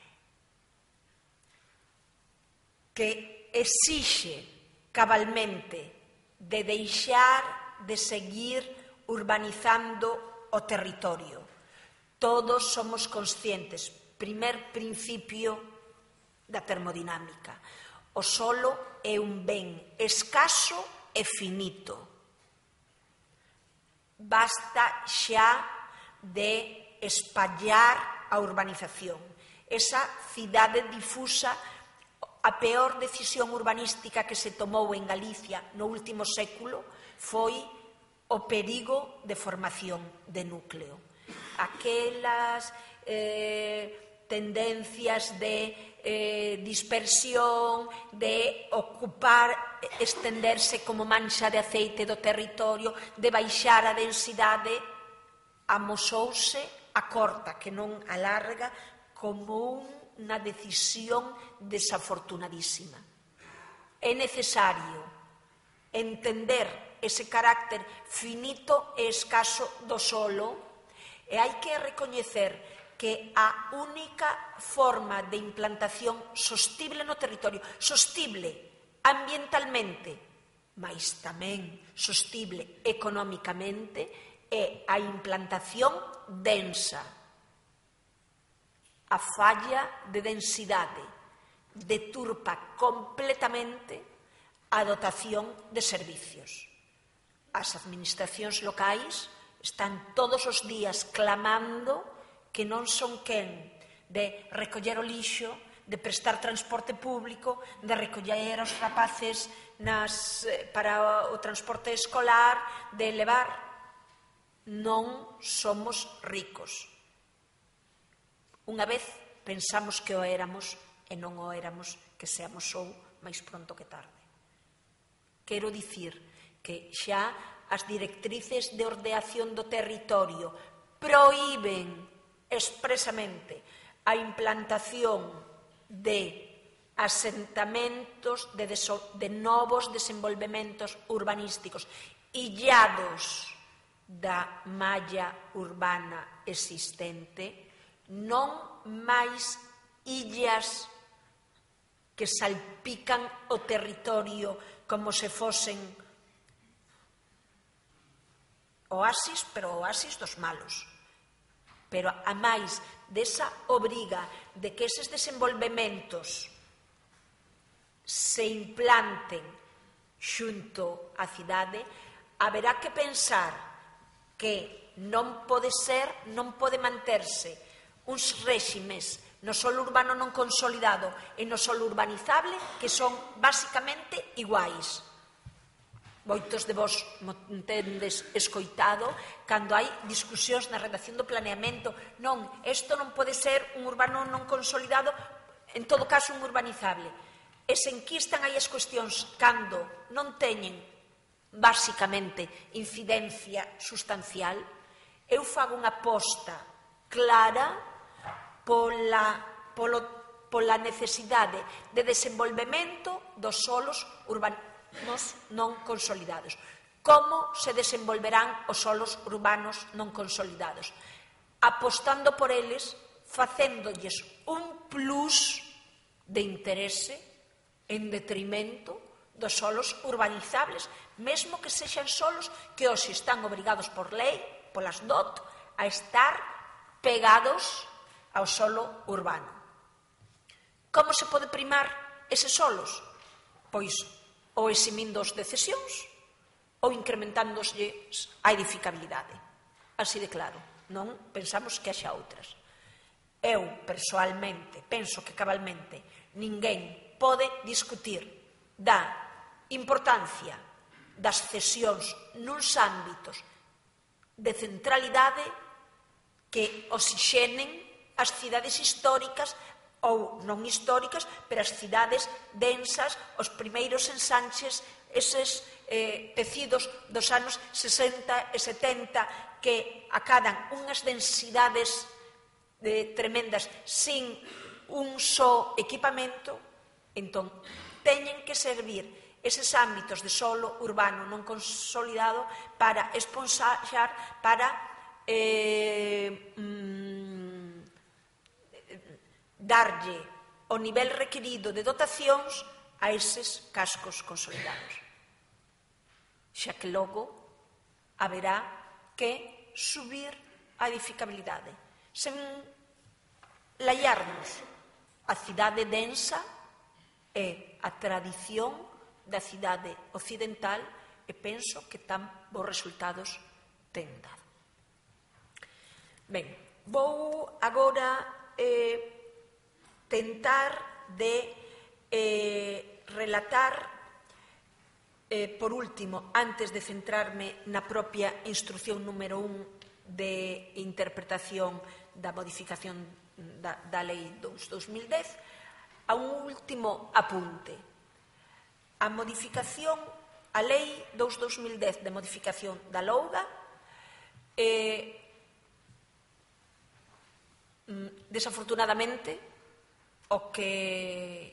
[SPEAKER 2] que exixe cabalmente de deixar de seguir urbanizando o territorio. Todos somos conscientes, primer principio da termodinámica. O solo é un ben escaso e finito. Basta xa de espallar a urbanización. Esa cidade difusa, a peor decisión urbanística que se tomou en Galicia no último século foi o perigo de formación de núcleo. Aquelas tendencias de dispersión, de ocupar, estenderse como mancha de aceite do territorio, de baixar a densidade, amosouse a corta, que non a larga, como unha decisión desafortunadísima. É necesario entender ese carácter finito e escaso do solo e hai que recoñecer que a única forma de implantación sostible no territorio, sostible ambientalmente, mas tamén sostible económicamente, é a implantación densa. A falla de densidade deturpa completamente a dotación de servicios. As administracións locais están todos os días clamando que non son quen de recoller o lixo, de prestar transporte público, de recoller os rapaces para o transporte escolar, de levar. Non somos ricos. Unha vez pensamos que o éramos e non o éramos, que se amosou máis pronto que tarde. Quero dicir que xa as directrices de ordeación do territorio prohíben expresamente a implantación de asentamentos, de novos desenvolvementos urbanísticos illados da malla urbana existente, non máis illas que salpican o territorio como se fosen oasis, pero oasis dos malos. Pero a máis desa obriga de que eses desenvolvementos se implanten xunto á cidade, haberá que pensar que non pode ser, non pode manterse uns réximes no solo urbano non consolidado e no solo urbanizable que son basicamente iguais. Moitos de vos tendes escoitado cando hai discusións na redacción do planeamento. Non, isto non pode ser un urbano non consolidado, en todo caso un urbanizable. E se enquistan aí as cuestións cando non teñen basicamente incidencia sustancial, eu fago unha aposta clara pola necesidade de desenvolvemento dos solos urbanos non consolidados. Como se desenvolverán os solos urbanos non consolidados? Apostando por eles, facéndolles un plus de interese en detrimento dos solos urbanizables, mesmo que sexan solos que hoxe están obrigados por lei, polas DOT, a estar pegados ao solo urbano. Como se pode primar eses solos? Pois ou eximíndoos de cesións ou incrementándolles a edificabilidade. Así de claro, non pensamos que haxa outras. Eu, persoalmente, penso que cabalmente ninguén pode discutir da importancia das cesións nuns ámbitos de centralidade que oxixenen as cidades históricas ou non históricas, pero as cidades densas, os primeiros ensanches, eses tecidos dos anos 60 e 70 que acadan unhas densidades tremendas sin un só equipamento, entón teñen que servir eses ámbitos de solo urbano non consolidado para esponxar, para darlle o nivel requerido de dotacións a eses cascos consolidados. Xa que logo haberá que subir a edificabilidade. Sen laiarnos A cidade densa é a tradición da cidade occidental e penso que tan bons resultados ten dado. Ben, vou agora tentar de relatar, por último, antes de centrarme na propia instrucción número 1 de interpretación da modificación da Lei 2/2010, a un último apunte. A modificación, a Lei 2/2010 de modificación da LOUGA, desafortunadamente, o que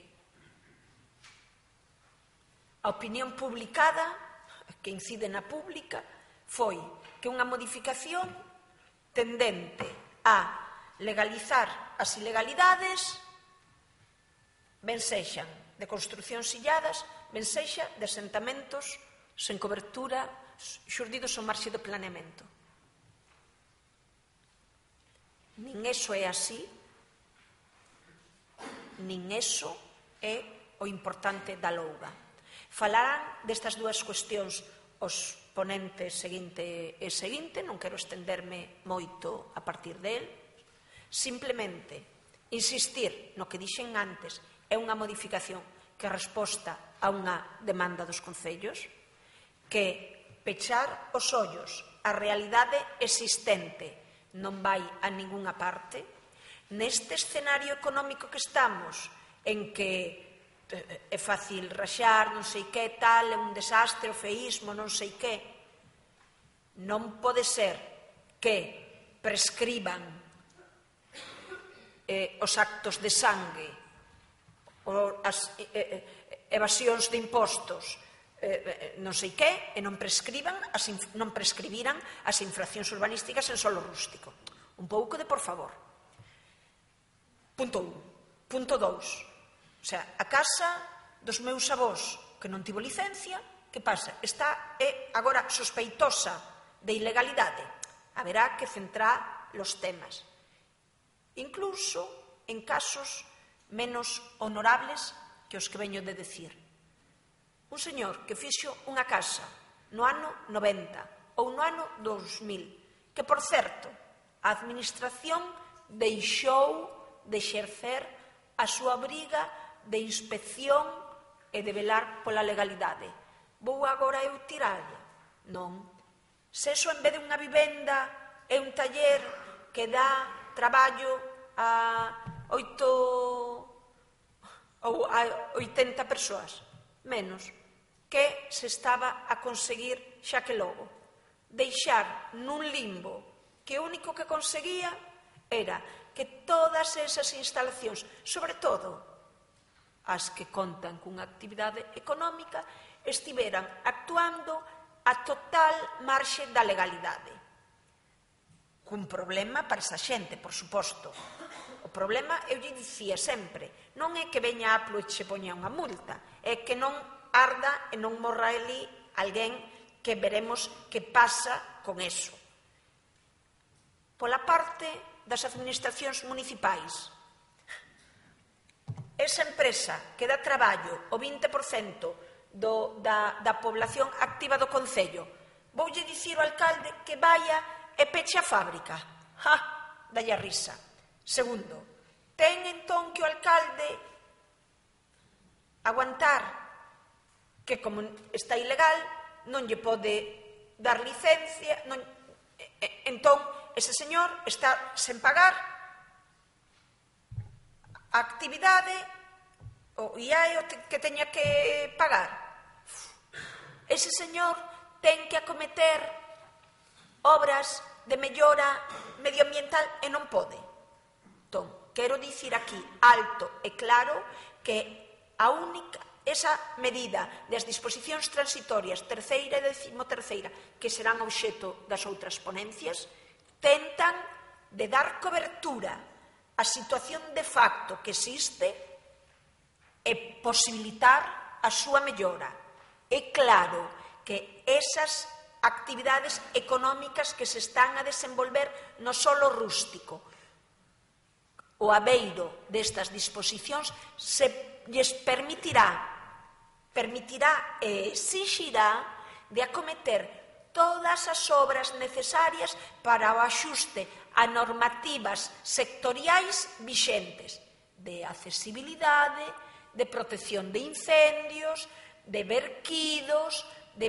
[SPEAKER 2] a opinión publicada, que incide na pública, foi que unha modificación tendente a legalizar as ilegalidades, ben sexan de construcións illadas, ben sexa de asentamentos sen cobertura, xurdidos ao marxe do planeamento. Nin eso é así, nin eso é o importante da LOUGA. Falarán destas dúas cuestións os ponentes seguinte e seguinte, non quero estenderme moito a partir del, simplemente insistir no que dixen antes, é unha modificación que resposta a unha demanda dos concellos, que pechar os ollos á realidade existente non vai a ningunha parte. Neste escenario económico que estamos, en que é fácil raxar, non sei que, tal, é un desastre, o feísmo, non sei que, non pode ser que prescriban os actos de sangue, as evasións de impostos, non sei que, e non prescribiran as infraccións urbanísticas en solo rústico. Un pouco de por favor. Punto 1. Punto 2. O sea, a casa dos meus avós que non tivo licencia, que pasa? Está agora sospeitosa de ilegalidade. Haberá que centrar los temas. Incluso en casos menos honorables que os que veño de decir. Un señor que fixo unha casa no ano 90 ou no ano 2000, que, por certo, a administración deixou de exercer a súa obriga de inspección e de velar pola legalidade. Vou agora eu tiralla? Non. Se eso, en vez de unha vivenda, é un taller que dá traballo a 8 ou a 80 persoas, menos, que se estaba a conseguir xa que logo. Deixar nun limbo que o único que conseguía era que todas esas instalacións, sobre todo as que contan cunha actividade económica, estiveran actuando a total marxe da legalidade. Cun problema para esa xente, por suposto. O problema, eu lle dicía sempre, non é que veña Aplo e che poña unha multa, é que non arda e non morra ali alguén, que veremos que pasa con eso. Pola parte das administracións municipais, esa empresa que dá traballo o 20% da población activa do concello, voulle dicir ao alcalde que vaya e peche a fábrica. Dalle a risa. Segundo, ten entón que o alcalde aguantar que, como está ilegal, non lle pode dar licencia, entón ese señor está sen pagar a actividade, o IAE que teña que pagar. Ese señor ten que acometer obras de mellora medioambiental e non pode. Entón, quero dicir aquí alto e claro que a única, esa medida das disposicións transitorias terceira e 13ª, que serán obxeto das outras ponencias, tentan de dar cobertura a situación de facto que existe e posibilitar a súa mellora. É claro que esas actividades económicas que se están a desenvolver no solo rústico, o abeiro destas disposicións se lles permitirá e exixirá de acometer todas as obras necesarias para o axuste a normativas sectoriais vixentes de accesibilidade, de protección de incendios, de verquidos,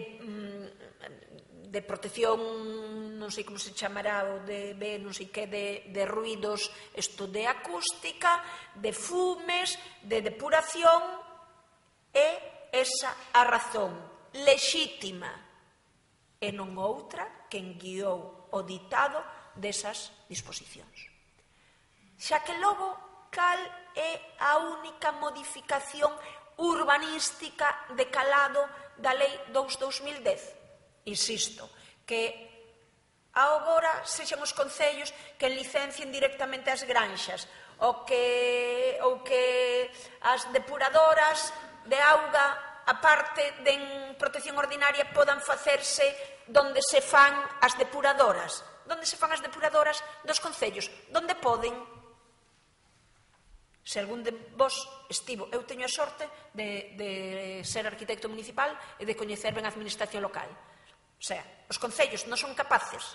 [SPEAKER 2] de protección, non sei como se chamará, ou de non sei que, de ruidos, isto de acústica, de fumes, de depuración, e esa a razón lexítima e non outra que guiou o ditado desas disposicións. Xa que logo, cal é a única modificación urbanística de calado da Lei 2/2010? Insisto, que agora sexan os concellos que licencien directamente as granxas ou que as depuradoras de auga, a parte de protección ordinaria, podan facerse donde se fan as depuradoras. Donde se fan as depuradoras dos concellos, donde poden. Se algún de vos estivo, eu teño a sorte de ser arquitecto municipal e de coñecer ben a administración local. O sea, os concellos non son capaces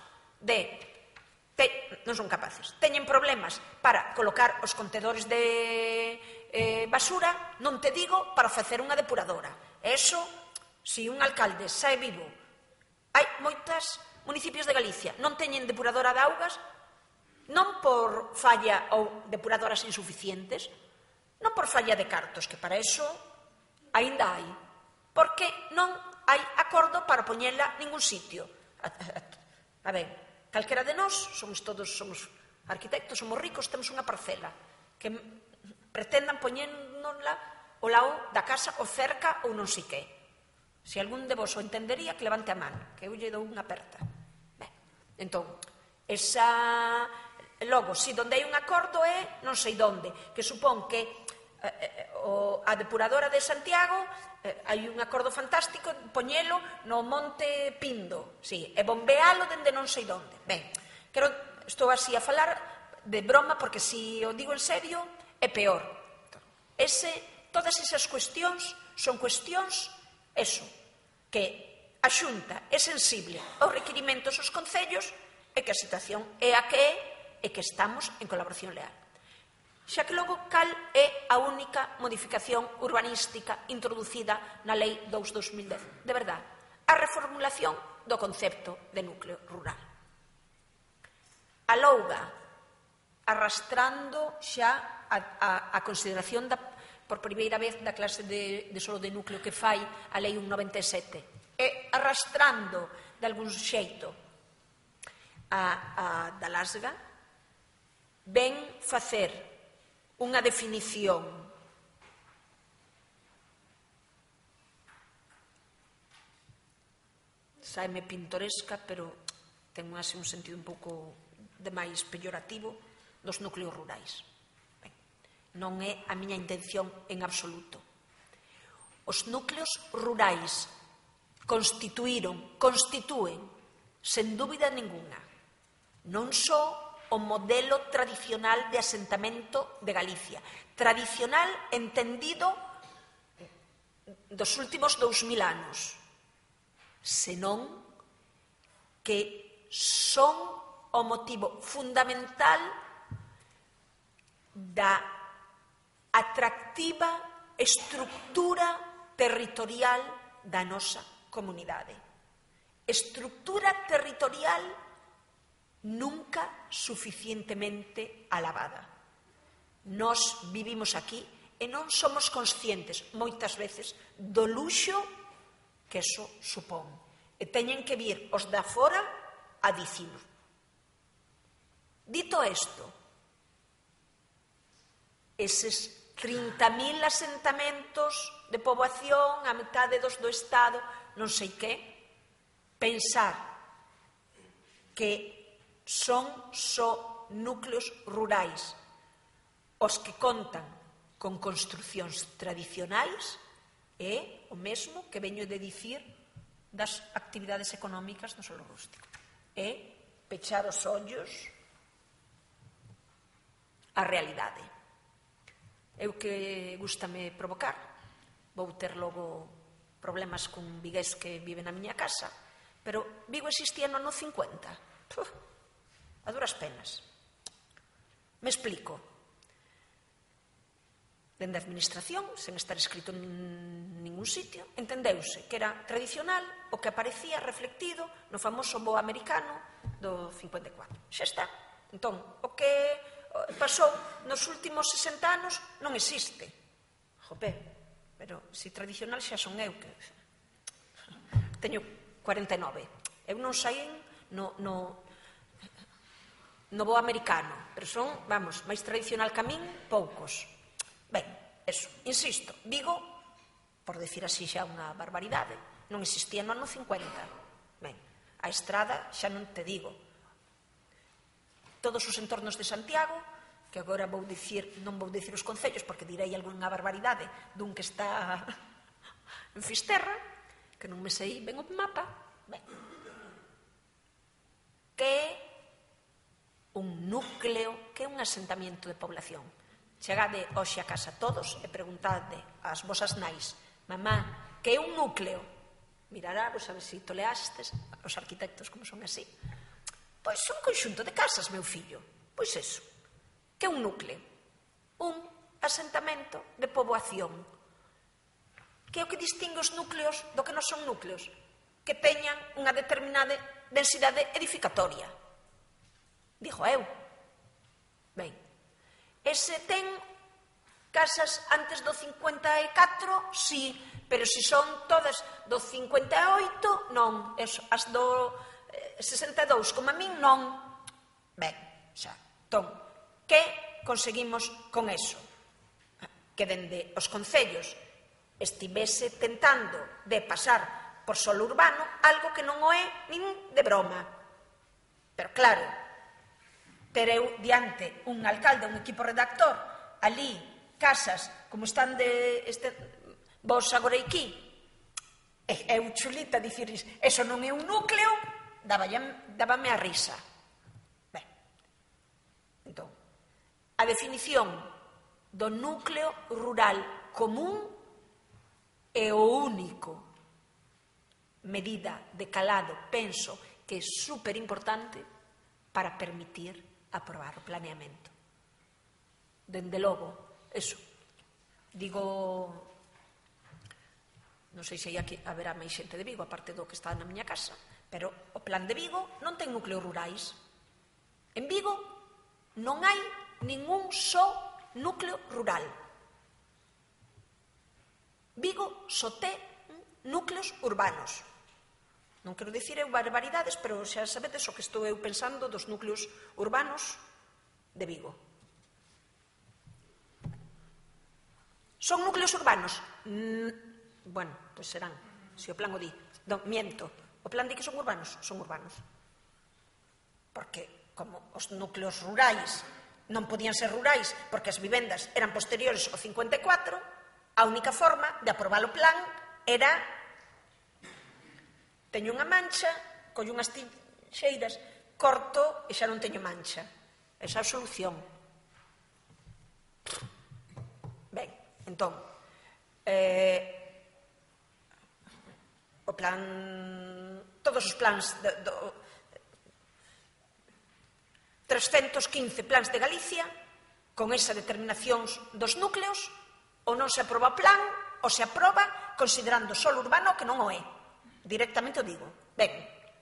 [SPEAKER 2] teñen problemas para colocar os contedores de basura, non te digo para facer unha depuradora. Eso, se un alcalde sae vivo, hai moitos municipios de Galicia non teñen depuradora de augas, non por falla ou depuradoras insuficientes, non por falla de cartos, que para eso aínda hai, porque non hai acordo para poñela ningún sitio. A ver, calquera de nós, somos arquitectos, somos ricos, temos unha parcela, que pretendan poñéndola ao lado da casa ou cerca ou non sei que. Se algún de vos o entendería, que levante a man, que eu lle dou unha aperta. Entón, logo, si donde hai un acordo é non sei donde, que supón que a depuradora de Santiago hai un acordo fantástico, poñelo no Monte Pindo, e bombealo dende non sei donde. Ben, estou así a falar de broma, porque se o digo en serio é peor. Todas esas cuestións son cuestións, que a Xunta é sensible aos requirimentos dos concellos e que a situación é a que é e que estamos en colaboración leal. Xa que logo, cal é a única modificación urbanística introducida na Lei 2/2010? De verdade, a reformulación do concepto de núcleo rural. Alouga, arrastrando xa a consideración por primeira vez da clase de solo de núcleo que fai a Lei 197, e arrastrando de algún xeito a da Lasga, ven facer unha definición saeme pintoresca, pero ten un sentido un pouco de máis pellorativo, dos núcleos rurais. Non é a miña intención en absoluto. Os núcleos rurais constitúen, sen dúbida ninguna, non só o modelo tradicional de asentamento de Galicia, tradicional entendido dos últimos 2000 anos, senón que son o motivo fundamental da atractiva estructura territorial da nosa comunidade. Estructura territorial nunca suficientemente alabada. Nós vivimos aquí e non somos conscientes, moitas veces, do luxo que eso supón. E teñen que vir os da fora a dicir. Dito isto, eses 30.000 asentamentos de poboación, a metade dos do Estado, non sei que, pensar que son só núcleos rurais os que contan con construcións tradicionais é o mesmo que veño de dicir das actividades económicas do solo rústico. É pechar os ollos a realidade. Eu que gústame provocar, vou ter logo problemas con vigués que vive na miña casa, pero Vigo existía no ano 50. A duras penas. Me explico. Dende a administración, sen estar escrito en ningún sitio, entendeuse que era tradicional o que aparecía reflectido no famoso bo americano do 54. Xa está. Entón, o que pasou nos últimos 60 anos non existe. Jope, pero se tradicional xa son eu que teño 49. Eu non saín no bo americano, pero son, vamos, máis tradicional que a min, poucos. Ben, eso, insisto, Vigo, por decir así xa unha barbaridade, non existía no ano 50. Ben, a estrada xa non te digo. Todos os entornos de Santiago, que agora non vou dicir os concellos, porque direi algunha barbaridade dun que está en Fisterra, que non me sei ben o mapa, ben, que é un núcleo, que é un asentamiento de población. Chegade hoxe a casa todos e preguntade ás vosas nais: mamá, que é un núcleo? Mirará, vos a ver se toleastes, os arquitectos como son así. Pois un conxunto de casas, meu fillo. Pois eso, que é un núcleo? Un asentamento de poboación. Que é o que distingue os núcleos do que non son núcleos? Que teñan unha determinada densidade edificatoria. Digo eu. Ben, ese ten casas antes do 54, sí, pero se son todas do 58, non. As do 62, como a min, non. Ben, xa. Entón, que conseguimos con eso? Que dende os concellos estivese tentando de pasar por solo urbano algo que non o é nin de broma. Pero claro, ter eu diante un alcalde, un equipo redactor, ali, casas, como están de vos agora aquí, eu chulita diciris, eso non é un núcleo, dábame a risa. Ben, entón, a definición do núcleo rural común é o único medida de calado, penso, que é superimportante para permitir aprobar o planeamento. Dende logo, eso, digo, non sei se aquí haberá máis xente de Vigo, aparte do que está na miña casa, pero o plan de Vigo non ten núcleos rurais. En Vigo non hai ningún só núcleo rural. Vigo só ten núcleos urbanos. Non quero dicir eu barbaridades, pero xa sabedes o que estou eu pensando dos núcleos urbanos de Vigo. Son núcleos urbanos? Bueno, pois serán, se o plan o di. Non, miento. O plan di que son urbanos? Son urbanos. Porque, como os núcleos rurais non podían ser rurais porque as vivendas eran posteriores ao 54, a única forma de aprobar o plan era: teño unha mancha, collo unhas tixeiras, corto e xa non teño mancha. Esa é a solución. Ben, entón, o plan, todos os plans 315 plans de Galicia, con esa determinación dos núcleos, ou non se aproba o plan, ou se aproba considerando solo urbano que non o é. Directamente o digo. Ben,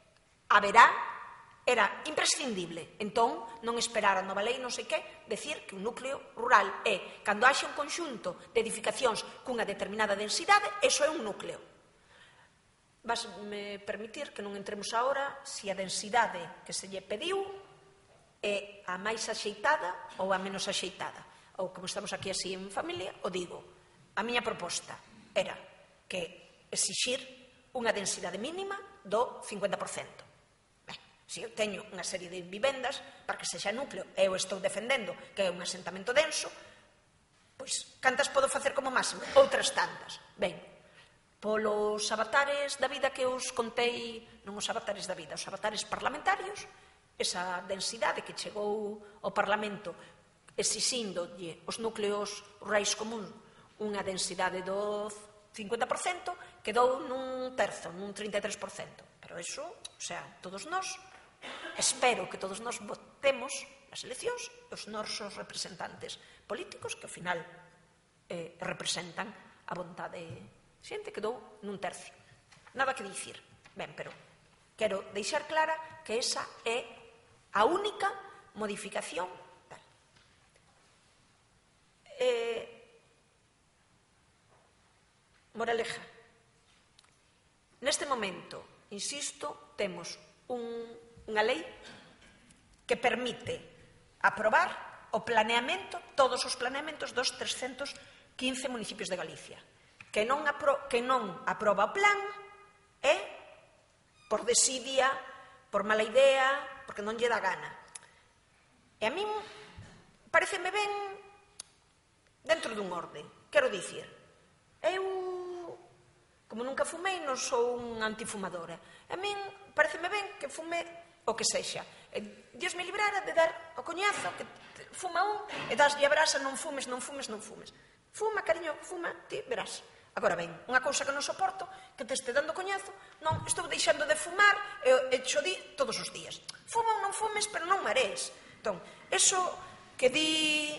[SPEAKER 2] era imprescindible, entón, non esperar a nova lei non sei que, decir que un núcleo rural é, cando haxe un conxunto de edificacións cunha determinada densidade, eso é un núcleo. Vasme permitir que non entremos agora se a densidade que se lle pediu é a máis axeitada ou a menos axeitada. Ou, como estamos aquí así en familia, o digo. A miña proposta era que exixir unha densidade mínima do 50%. Ben, se eu teño unha serie de vivendas para que sexa núcleo e eu estou defendendo que é un asentamento denso, pois, cantas podo facer como máximo? Outras tantas. Ben, polos avatares da vida que os contei, non os avatares da vida, os avatares parlamentarios, esa densidade que chegou ao Parlamento exixíndolle os núcleos rurais comuns unha densidade do 50%, quedou nun terzo, nun 33%. Pero iso, o sea, todos nós, espero que todos nós votemos nas eleccións os nosos representantes políticos que ao final representan a vontade xente, quedou nun tercio. Nada que dicir. Ben, pero quero deixar clara que esa é a única modificación tal. Moraleja. Neste momento, insisto, temos unha lei que permite aprobar o planeamento, todos os planeamentos dos 315 municipios de Galicia. Que non aproba o plan é por desidia, por mala idea, porque non lle dá gana. E a min pareceme ben dentro dun orde. Quero dicir, eu, como nunca fumei, non sou unha antifumadora. A min pareceme ben que fume o que sexa. Dios me librara de dar o coñazo, que fuma un, e daslle a brasa, non fumes, non fumes, non fumes. Fuma, cariño, fuma, ti verás. Agora ben, unha cousa que non soporto, que te este dando coñazo, non, estou deixando de fumar, e xo di todos os días. Fuma ou non fumes, pero non marees. Entón, eso que di...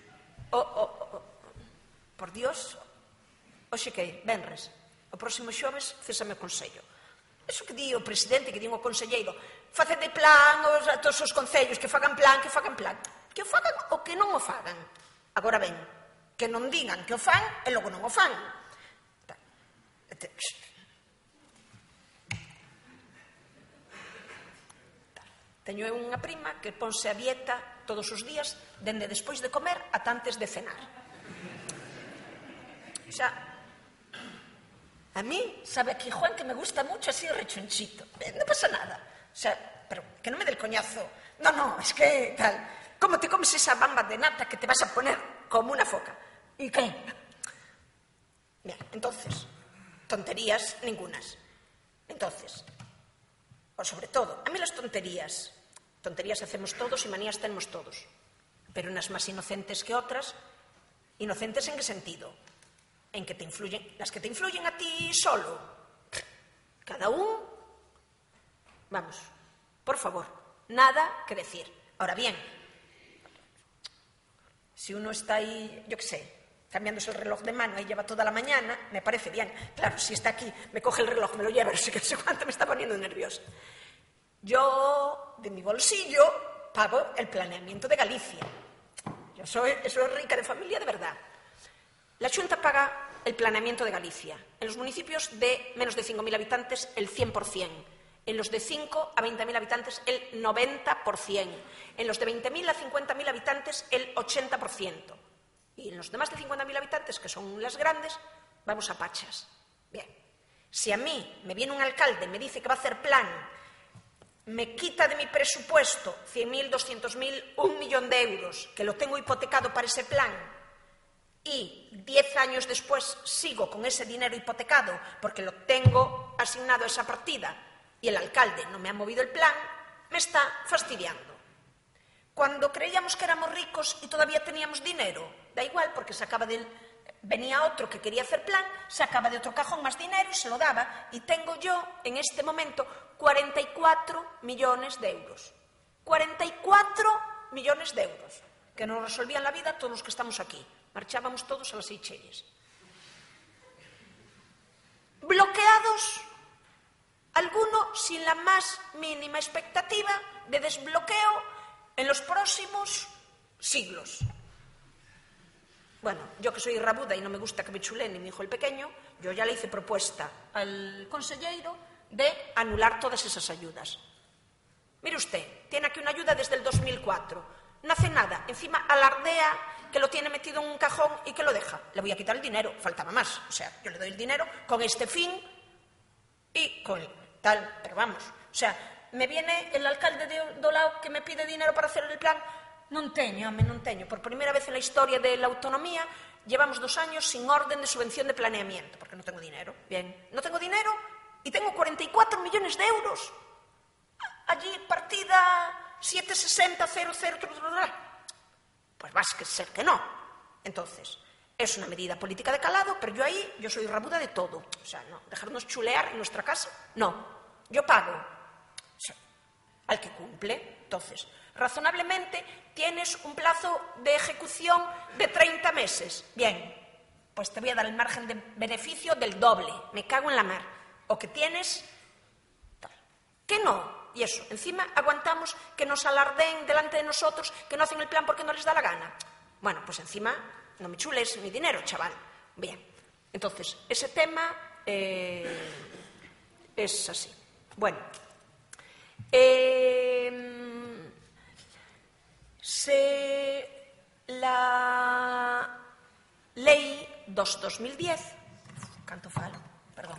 [SPEAKER 2] por Dios, hoxe que venres, o próximo xoves, césame o consello. Eso que di o presidente, que di o conselleiro, facede plan a todos os concellos, que fagan plan, que fagan plan. Que o fagan ou que non o fagan. Agora ben, que non digan que o fan e logo non o fan. Teño unha prima que ponse a dieta todos os días, dende despois de comer ata antes de cenar. O sea, a mí, sabe aquí Juan, que me gusta mucho así rechonchito. No pasa nada. O sea, pero que no me dé el coñazo. No, es que tal. ¿Cómo te comes esa bamba de nata que te vas a poner como una foca? ¿Y qué? Bien, entonces, tonterías ningunas. Entonces, o sobre todo, a mí las tonterías hacemos todos y manías tenemos todos. Pero unas más inocentes que otras. ¿Inocentes en qué sentido? En que te influyen, las que te influyen a ti solo. Cada uno, vamos, por favor, nada que decir. Ahora bien, si uno está ahí, yo qué sé, cambiándose el reloj de mano y lleva toda la mañana, me parece bien. Claro, si está aquí, me coge el reloj, me lo lleva, no sé cuánto, me está poniendo nerviosa. Yo, de mi bolsillo, pago el planeamiento de Galicia. Yo soy rica de familia de verdad. La Xunta paga el planeamiento de Galicia. En los municipios de menos de 5.000 habitantes, el 100%. En los de 5 a 20.000 habitantes, el 90%. En los de 20.000 a 50.000 habitantes, el 80%. Y en los de más de 50.000 habitantes, que son las grandes, vamos a pachas. Bien. Si a mí me viene un alcalde y me dice que va a hacer plan, me quita de mi presupuesto 100.000, 200.000, 1 millón de euros, que lo tengo hipotecado para ese plan, y 10 años después sigo con ese dinero hipotecado porque lo tengo asignado a esa partida y el alcalde no me ha movido el plan, me está fastidiando. Cuando creíamos que éramos ricos y todavía teníamos dinero, da igual porque venía otro que quería hacer plan, sacaba de otro cajón más dinero y se lo daba, y tengo yo en este momento 44 millones de euros. 44 millones de euros que nos resolvían la vida a todos los que estamos aquí. Marchábamos todos a las Seychelles. Bloqueados, alguno sin la más mínima expectativa de desbloqueo en los próximos siglos. Bueno, yo que soy rabuda y no me gusta que me chulen ni mi hijo el pequeño, yo ya le hice propuesta al consellero de anular todas esas ayudas. Mire usted, tiene aquí una ayuda desde el 2004. No hace nada, encima alardea que lo tiene metido en un cajón y que lo deja. Le voy a quitar el dinero, faltaba más. O sea, yo le doy el dinero con este fin y con tal, pero vamos. O sea, me viene el alcalde de Dolao que me pide dinero para hacer el plan. Non teño. Por primeira vez en la historia de la autonomía llevamos 2 años sin orden de subvención de planeamiento, porque no tengo dinero. Bien, no tengo dinero y tengo 44 millones de euros. Allí partida 7600000.
[SPEAKER 3] Pues va a ser que no. Entonces, es una medida política de calado, pero yo soy rabuda de todo. O sea, no, dejarnos chulear en nuestra casa, no. Yo pago. O sea, al que cumple. Entonces, razonablemente, tienes un plazo de ejecución de 30 meses. Bien, pues te voy a dar el margen de beneficio del doble. Me cago en la mar. O que tienes... Que no. Y eso, encima aguantamos que nos alardeen delante de nosotros que no hacen el plan porque no les da la gana. Bueno, pues encima no me chules mi dinero, chaval. Bien, entonces, ese tema es así. Bueno, la Lei 2/2010, canto falo, perdón.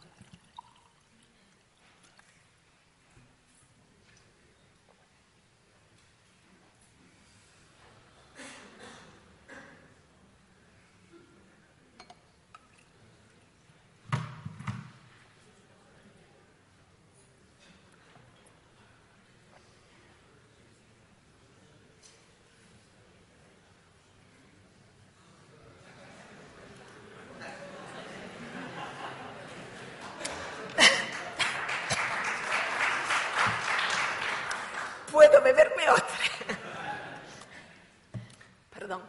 [SPEAKER 3] Puedo beberme otra. Perdón.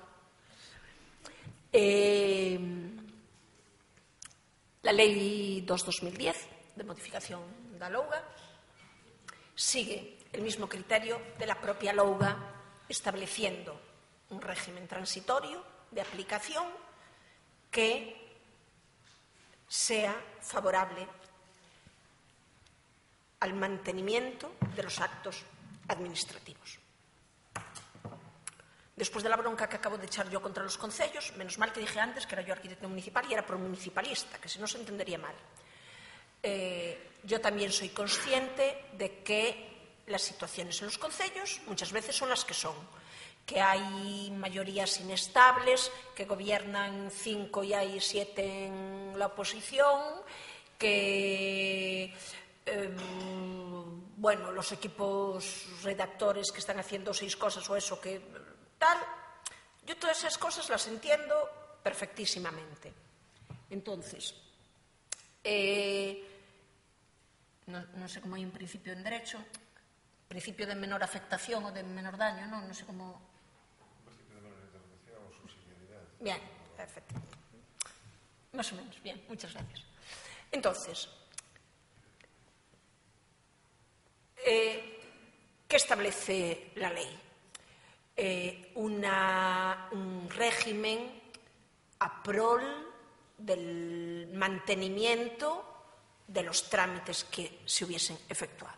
[SPEAKER 3] La Lei 2/2010, de modificación da Louga, sigue el mismo criterio de la propia Louga, estableciendo un régimen transitorio de aplicación que sea favorable al mantenimiento de los actos administrativos. Después de la bronca que acabo de echar yo contra los concellos, menos mal que dije antes que era yo arquitecto municipal y era promunicipalista, que si no se entendería mal. Yo también soy consciente de que las situaciones en los concellos muchas veces son las que son, que hay mayorías inestables, que gobiernan 5 y hay 7 en la oposición, que... bueno, los equipos redactores que están haciendo 6 cosas o eso que tal, yo todas esas cosas las entiendo perfectísimamente. Entonces, no sé cómo hay un principio en derecho, principio de menor afectación o de menor daño, no sé cómo...
[SPEAKER 1] Principio de menor intervención o subsidiariedad.
[SPEAKER 3] Bien, perfecto. Más o menos, bien, muchas gracias. Entonces, ¿qué establece la ley? Un régimen a prol del mantenimiento de los trámites que se hubiesen efectuado.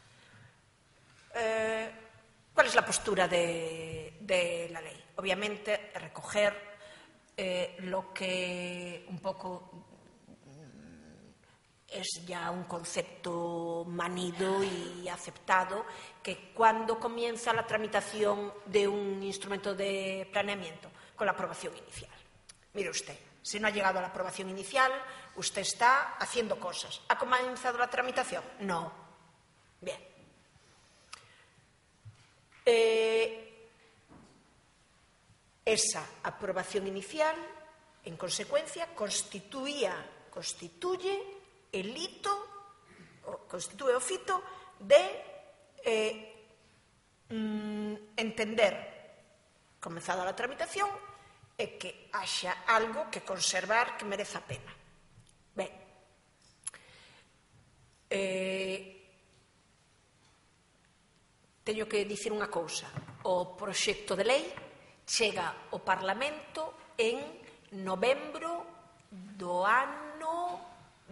[SPEAKER 3] ¿Cuál es la postura de la ley? Obviamente, recoger lo que un poco es ya un concepto manido y aceptado, que cuando comienza la tramitación de un instrumento de planeamiento, con la aprobación inicial. Mire usted, si no ha llegado a la aprobación inicial, usted está haciendo cosas. ¿Ha comenzado la tramitación? No. Bien. Esa aprobación inicial, en consecuencia, constituye el hito, constitúe o fito de entender, comezada a tramitación, e que haxa algo que conservar que mereza a pena. Ben, teño que dicir unha cousa. O proxecto de lei chega ao Parlamento en novembro do ano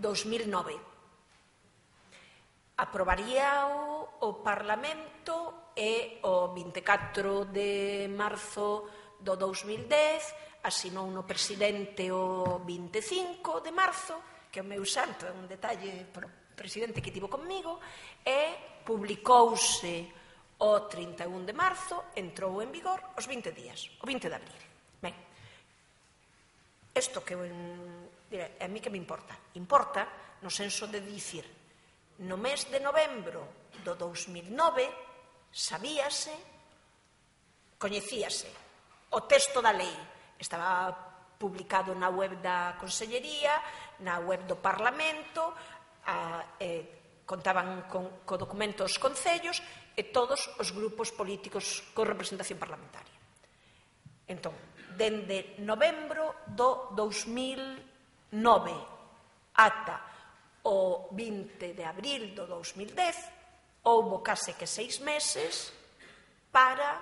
[SPEAKER 3] 2009. Aprobaría o Parlamento e o 24 de marzo do 2010, asinou no presidente o 25 de marzo, que é o meu santo, é un detalle pro presidente que tivo comigo, e publicouse o 31 de marzo, entrou en vigor os 20 días, o 20 de abril. Ben, isto que a mí que me importa? Importa no senso de dicir, no mes de novembro do 2009 coñecíase o texto da lei. Estaba publicado na web da Consellería, na web do Parlamento, contaban co documento os concellos e todos os grupos políticos con representación parlamentaria. Entón, dende novembro do 2009 ata o 20 de abril do 2010 houbo case que 6 meses para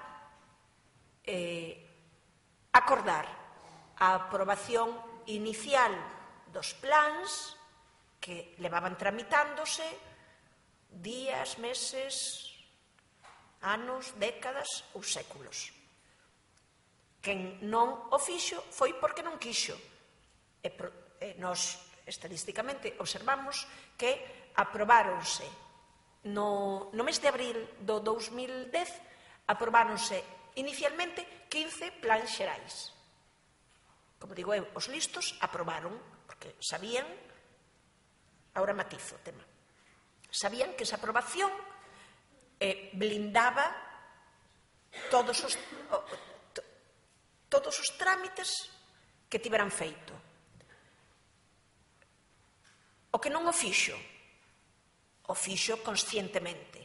[SPEAKER 3] acordar a aprobación inicial dos plans que levaban tramitándose días, meses, anos, décadas ou séculos. Quen non o fixo foi porque non quixo. Nos estadísticamente observamos que aprobáronse no mes de abril do 2010 aprobáronse inicialmente 15 plans xerais. Como digo eu, os listos aprobaron, porque sabían, agora matizo o tema, sabían que esa aprobación blindaba todos os trámites que tiveran feito. O que non o fixo conscientemente.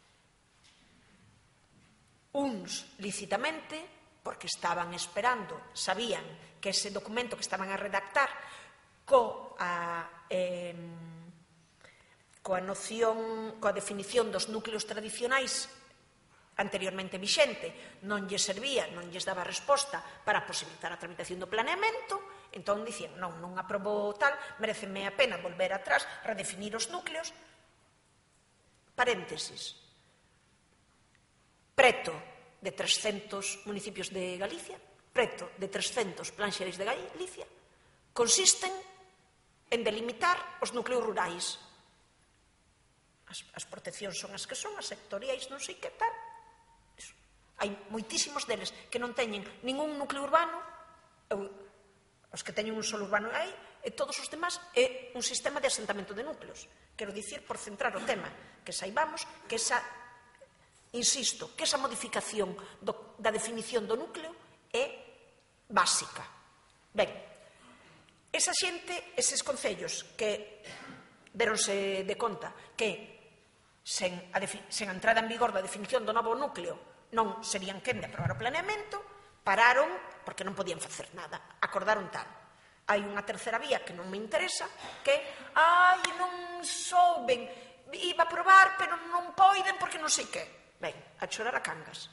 [SPEAKER 3] Uns lícitamente, porque estaban esperando, sabían que ese documento que estaban a redactar coa definición dos núcleos tradicionais anteriormente vixente, non lles servía, non lles daba resposta para posibilitar a tramitación do planeamento, entón dicían, non aprobou tal, mereceme a pena volver atrás, redefinir os núcleos. Paréntesis. Preto de 300 municipios de Galicia, preto de 300 plans xerais de Galicia, consisten en delimitar os núcleos rurais. As proteccións son as que son, as sectoriais non sei que tal. Hai moitísimos deles que non teñen ningún núcleo urbano, os que teñen un solo urbano aí, e todos os demás é un sistema de asentamento de núcleos. Quero dicir, por centrar o tema, que saibamos que esa, insisto, que esa modificación da definición do núcleo é básica. Ben, esa xente, eses concellos que deronse de conta que sen a entrada en vigor da definición do novo núcleo non serían quen de aprobar o planeamento, pararon porque non podían facer nada, acordaron tal. Hai unha terceira vía que non me interesa, que non souben, iba a aprobar, pero non poiden porque non sei que. Ben, a chorar a cangas.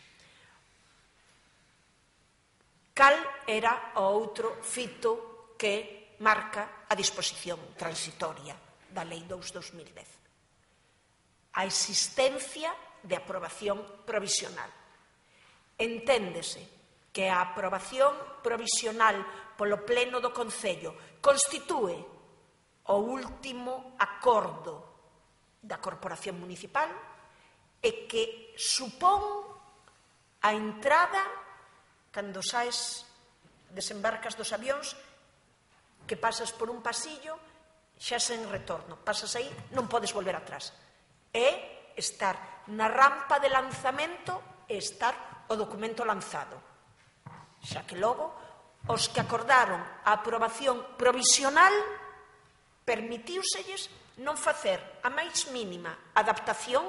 [SPEAKER 3] Cal era o outro fito que marca a disposición transitoria da Lei 2/2010? A existencia de aprobación provisional. Enténdese que a aprobación provisional polo Pleno do Concello constitúe o último acordo da Corporación Municipal e que supón a entrada cando saes, desembarcas dos avións, que pasas por un pasillo xa sen retorno, pasas aí, non podes volver atrás. É estar na rampa de lanzamento e estar o documento lanzado. Xa que logo, os que acordaron a aprobación provisional permitíuselles non facer a máis mínima adaptación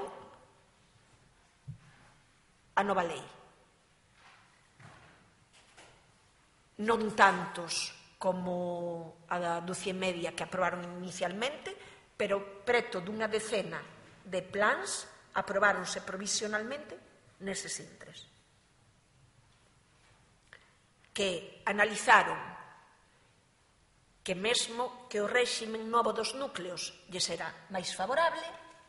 [SPEAKER 3] á nova lei. Non tantos como a da Ducia e Media que aprobaron inicialmente, pero preto dunha decena de plans aprobáronse provisionalmente neses intres, que analizaron que mesmo que o réximen novo dos núcleos lle será máis favorable,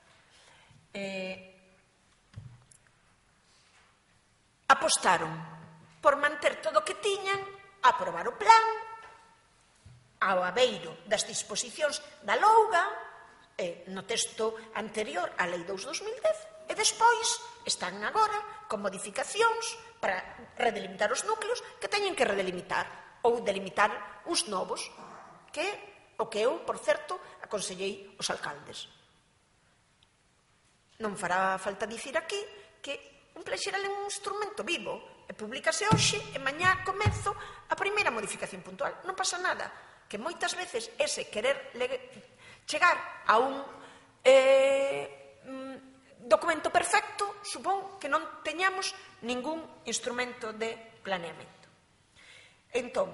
[SPEAKER 3] apostaron por manter todo o que tiñan, aprobar o plan ao abeiro das disposicións da Louga no texto anterior á Lei 2/2010 e despois están agora con modificacións para redelimitar os núcleos que teñen que redelimitar ou delimitar uns novos, que o que eu, por certo, aconsellei os alcaldes. Non fará falta dicir aquí que un plan xeral é un instrumento vivo e publicase hoxe, e mañá comezo a primeira modificación puntual. Non pasa nada, que moitas veces ese querer chegar a un documento perfecto supón que non teñamos ningún instrumento de planeamento. Entón,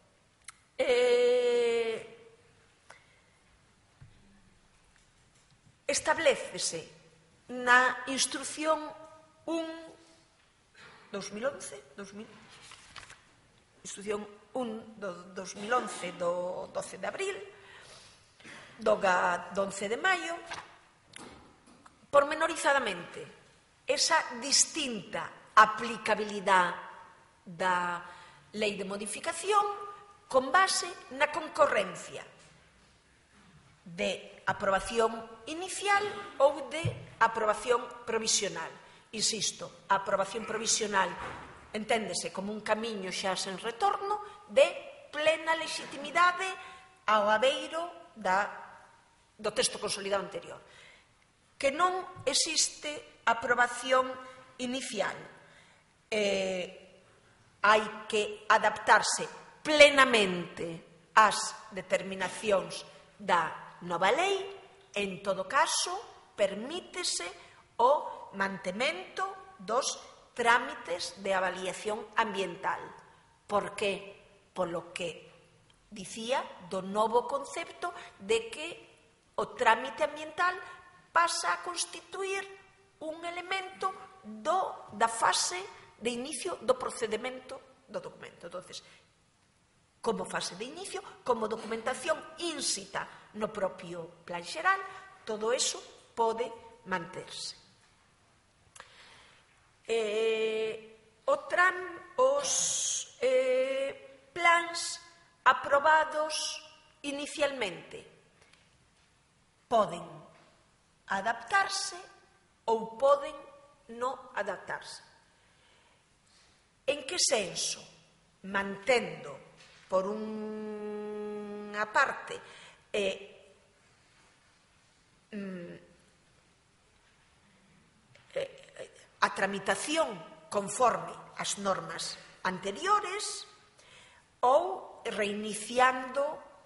[SPEAKER 3] establécese na instrucción instrucción 1 do 2011 do 12 de abril, do 11 de maio, pormenorizadamente, esa distinta aplicabilidade da lei de modificación con base na concorrencia de aprobación inicial ou de aprobación provisional. Insisto, a aprobación provisional enténdese como un camiño xa sen retorno de plena legitimidade ao abeiro do texto consolidado anterior. Que non existe aprobación inicial. Hai que adaptarse plenamente ás determinacións da nova lei. En todo caso, permítese o mantemento dos trámites de avaliación ambiental. Por que? Polo que dicía do novo concepto de que o trámite ambiental pasa a constituir un elemento da fase de inicio do procedemento do documento. Entonces, como fase de inicio, como documentación ínsita no propio plan xeral, todo eso pode manterse. Os plans aprobados inicialmente poden adaptarse ou poden non adaptarse. En que senso? Mantendo, por unha parte, a tramitación conforme as normas anteriores ou reiniciando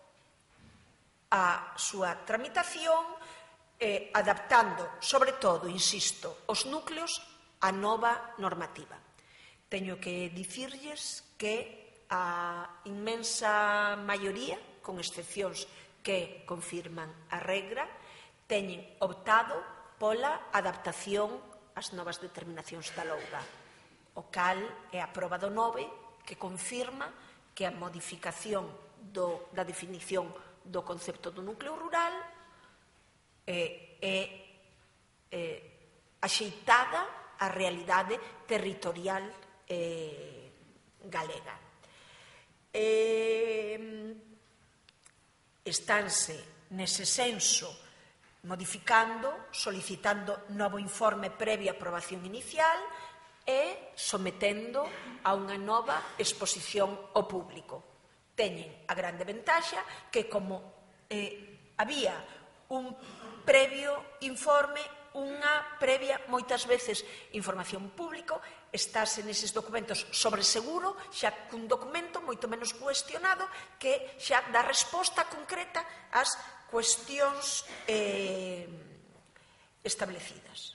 [SPEAKER 3] a súa tramitación, adaptando, sobre todo, insisto, os núcleos á nova normativa. Teño que dicirlles que a inmensa maioría, con excepcións que confirman a regra, teñen optado pola adaptación ás novas determinacións da LOUGA, o cal é a proba do 9 que confirma que a modificación da definición do concepto do núcleo rural é axeitada á realidade territorial galega. Estánse nese senso modificando, solicitando novo informe previo a aprobación inicial e sometendo a unha nova exposición ao público. Teñen a grande ventaxa que como había un previo informe, unha previa, moitas veces, información público, estáse neses documentos sobre seguro, xa cun documento moito menos cuestionado que xa dá resposta concreta ás cuestións establecidas.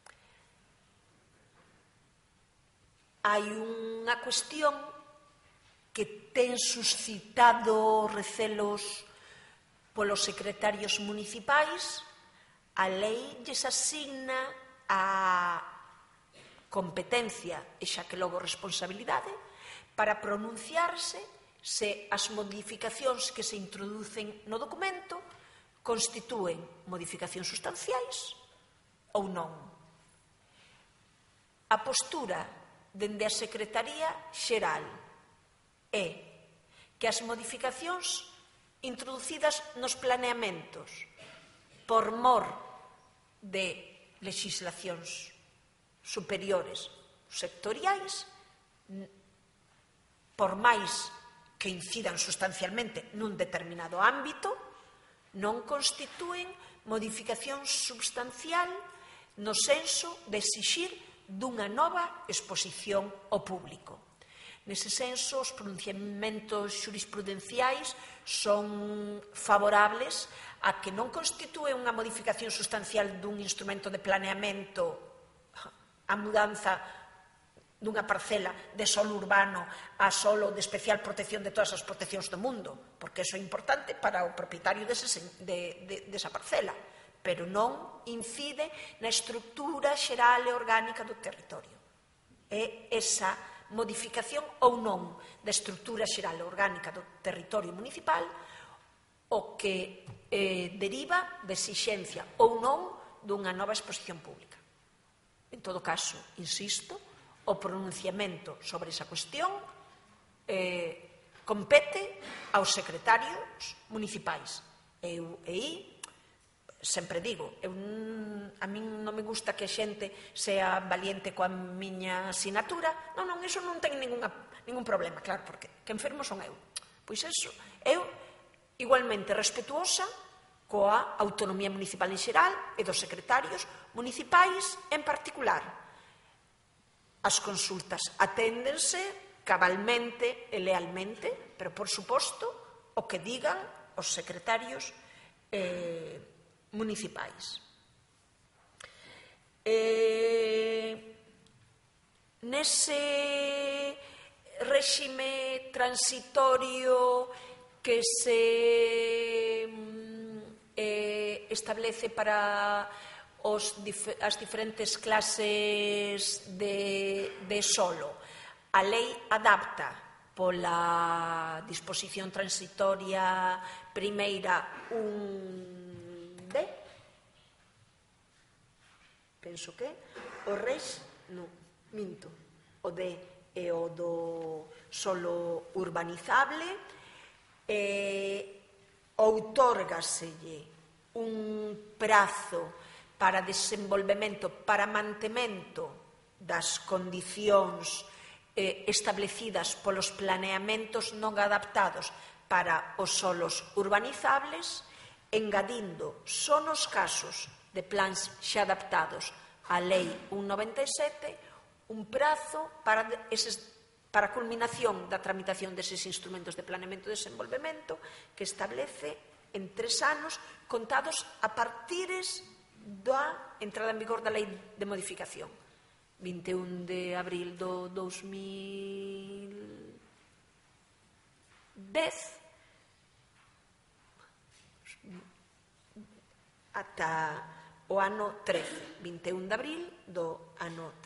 [SPEAKER 3] Hai unha cuestión que ten suscitado recelos polos secretarios municipais. A lei lles asigna a competencia e xa que logo responsabilidade para pronunciarse se as modificacións que se introducen no documento constitúen modificacións sustanciais ou non. A postura dende a Secretaría Xeral é que as modificacións introducidas nos planeamentos por mor de legislacións superiores sectoriais, por máis que incidan sustancialmente nun determinado ámbito, non constitúen modificación substancial no senso de exixir dunha nova exposición ao público. Nese senso, os pronunciamentos xurisprudenciais son favorables a que non constitúe unha modificación sustancial dun instrumento de planeamento a mudanza dunha parcela de solo urbano a solo de especial protección de todas as proteccións do mundo, porque iso é importante para o propietario desa parcela, pero non incide na estructura xeral e orgánica do territorio. É esa modificación ou non da estructura xeral e orgánica do territorio municipal o que deriva de exixencia ou non dunha nova exposición pública. En todo caso, insisto, o pronunciamento sobre esa cuestión compete aos secretarios municipais. Eu sempre digo, a min non me gusta que a xente sea valiente coa miña sinatura. Non, iso non ten ningún problema, claro, porque que enfermo son eu. Pois eso, eu igualmente respetuosa coa autonomía municipal en xeral e dos secretarios municipais en particular. As consultas aténdense cabalmente e lealmente, pero, por suposto, o que digan os secretarios municipais. Nese réxime transitorio que se establece para as diferentes clases de solo, a lei adapta pola disposición transitoria primeira penso que o o D e o do solo urbanizable, outórgaselle un prazo para desenvolvemento, para mantemento das condicións establecidas polos planeamentos non adaptados para os solos urbanizables, engadindo só nos casos de plans xa adaptados á Lei 197 un prazo para a culminación da tramitación deses instrumentos de planeamento e desenvolvemento que establece en 3 anos contados a partires da entrada en vigor da Lei de modificación. 21 de abril do 2010 ata o ano 13, 21 de abril do ano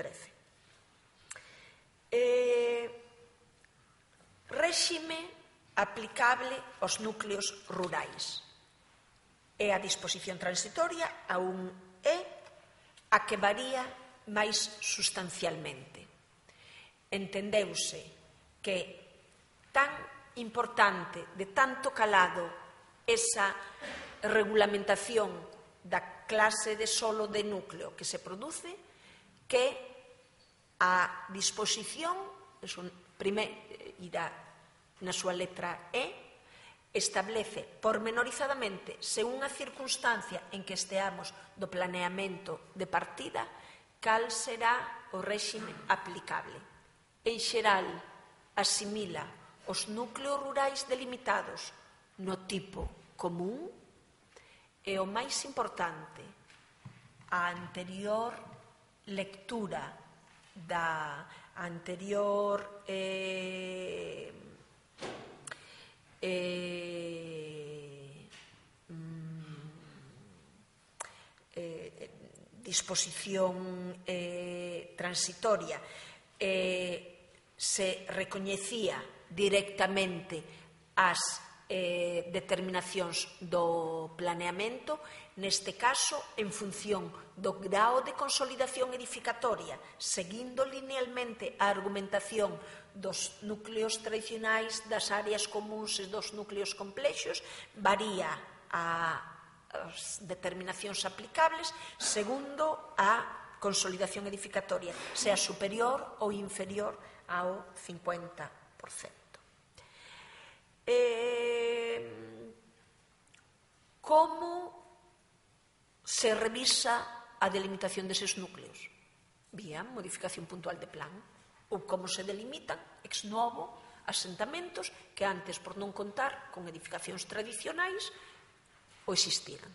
[SPEAKER 3] 13. Réxime aplicable aos núcleos rurais. É a disposición transitoria a un a que varía máis sustancialmente. Entendeuse que tan importante, de tanto calado, esa regulamentación da clase de solo de núcleo que se produce, que a disposición, irá na súa letra establece pormenorizadamente, según a circunstancia en que esteamos do planeamento de partida, cal será o réxime aplicable. En xeral, asimila os núcleos rurais delimitados no tipo común e o máis importante, a anterior lectura da anterior disposición transitoria se recoñecía directamente as determinacións do planeamento, neste caso en función do grao de consolidación edificatoria, seguindo linealmente a argumentación dos núcleos tradicionais, das áreas comuns e dos núcleos complexos, varía as determinacións aplicables segundo a consolidación edificatoria, sea superior ou inferior ao 50%. Como se revisa a delimitación deses núcleos? vía modificación puntual de plan, ou como se delimitan ex novo asentamentos que antes, por non contar con edificacións tradicionais, o existiran.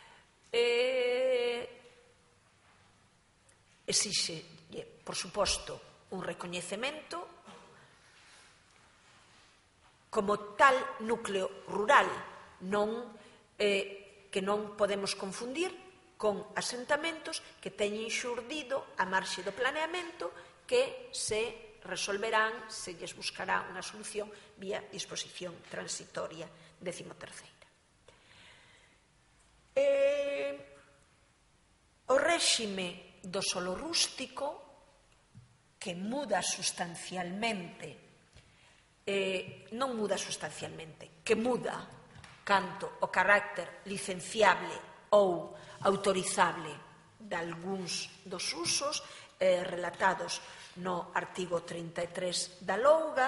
[SPEAKER 3] Exixe, por suposto, un recoñecemento como tal núcleo rural, que non podemos confundir con asentamentos que teñen xurdido a marxe do planeamento que se resolverán, se lles buscará unha solución vía disposición transitoria 13ª. O réxime do solo rústico, que muda sustancialmente, non muda sustancialmente, que muda canto o carácter licenciable ou autorizable de algúns dos usos relatados no artigo 33 da Louga,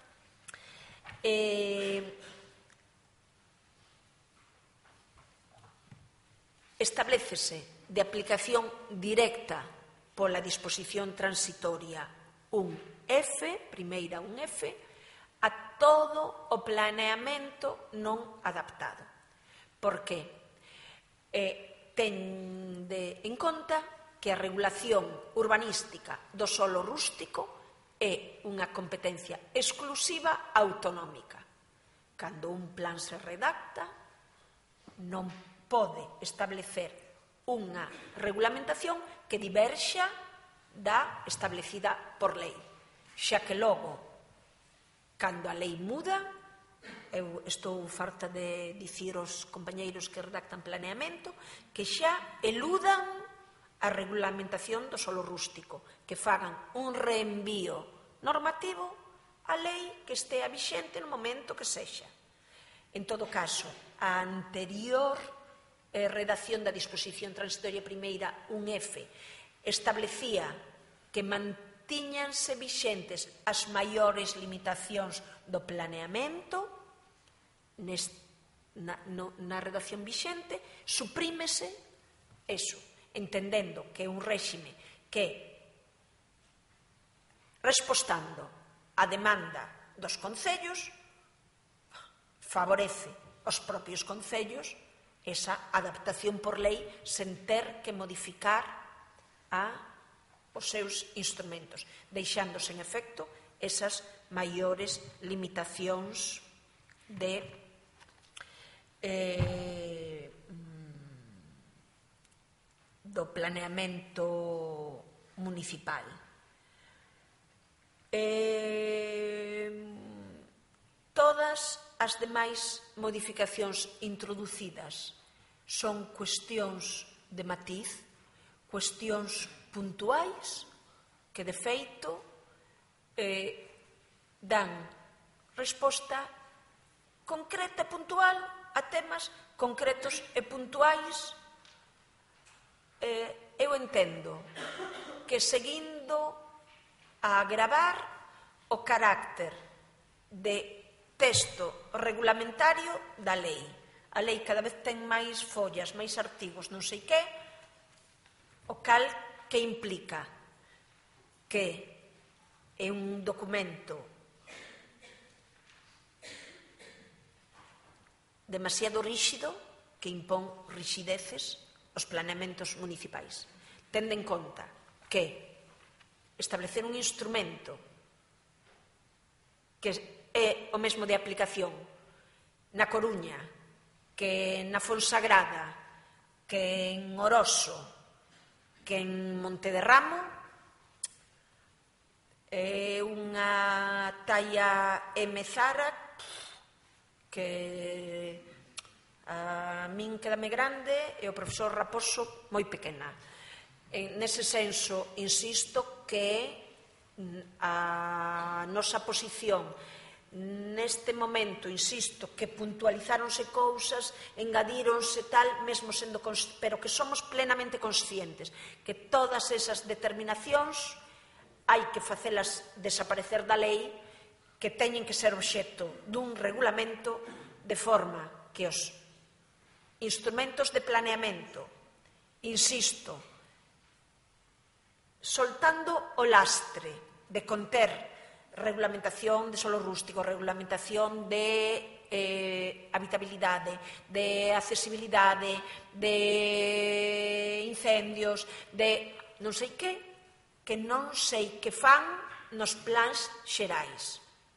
[SPEAKER 3] establécese de aplicación directa pola disposición transitoria un F, primeira un F, a todo o planeamento non adaptado. Por que? Tende en conta que a regulación urbanística do solo rústico é unha competencia exclusiva autonómica. Cando un plan se redacta, non pode establecer unha regulamentación que diverxa da establecida por lei, xa que logo, cando a lei muda, eu estou farta de dicir aos compañeiros que redactan planeamento que xa eludan a regulamentación do solo rústico, que fagan un reenvío normativo á lei que estea vixente no momento que sexa. En todo caso, a anterior redacción da disposición transitoria primeira, un F, establecía que mantíñanse vixentes as maiores limitacións do planeamento. Na redacción vixente suprímese eso, entendendo que é un réxime que, respostando a demanda dos concellos, favorece aos propios concellos esa adaptación por lei sen ter que modificar os seus instrumentos, deixándose en efecto esas maiores limitacións do planeamento municipal. Todas as demais modificacións introducidas son cuestións de matiz, cuestións puntuais que, de feito, dan resposta concreta e puntual a temas concretos e puntuais. Eu entendo que, seguindo a agravar o carácter de texto regulamentario da lei, a lei cada vez ten máis follas, máis artigos, non sei que, o cal que implica que é un documento demasiado ríxido que impón rixideces aos planeamentos municipais. Tendo en conta que establecer un instrumento que é o mesmo de aplicación na Coruña, que na Fonsagrada, que en Oroso, que en Montederramo, é unha talla emezara que a min quedame grande e o profesor Raposo moi pequena. Nese senso, insisto que a nosa posición neste momento, insisto, que puntualizáronse cousas, engadíronse tal, mesmo sendo, pero que somos plenamente conscientes que todas esas determinacións hai que facelas desaparecer da lei, que teñen que ser obxecto dun regulamento, de forma que os instrumentos de planeamento, insisto, soltando o lastre de conter regulamentación de solo rústico, regulamentación de habitabilidade, de accesibilidade, de incendios, de non sei que non sei que fan nos plans xerais.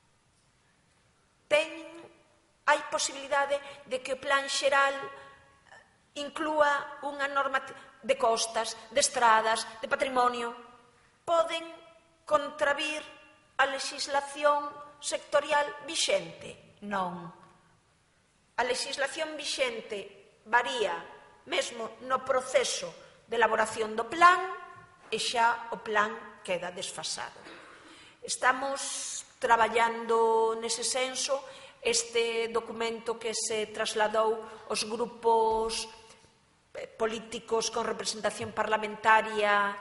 [SPEAKER 3] Hai posibilidade de que o plan xeral inclúa unha norma de costas, de estradas, de patrimonio. Poden contravir a legislación sectorial vixente? Non. A legislación vixente varía mesmo no proceso de elaboración do plan e xa o plan queda desfasado. Estamos traballando nese senso. Este documento que se trasladou aos grupos políticos con representación parlamentaria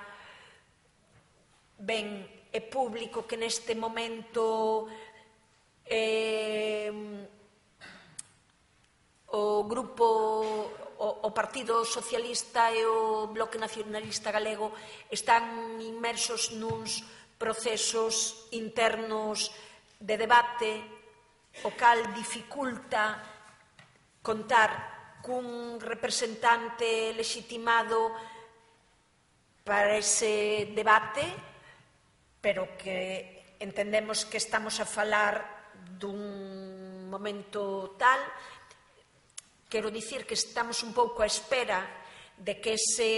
[SPEAKER 3] ben é público, que neste momento o Partido Socialista e o Bloque Nacionalista Galego están inmersos nuns procesos internos de debate, o cal dificulta contar cun representante legitimado para ese debate, pero que entendemos que estamos a falar dun momento tal. Quero dicir que estamos un pouco á espera de que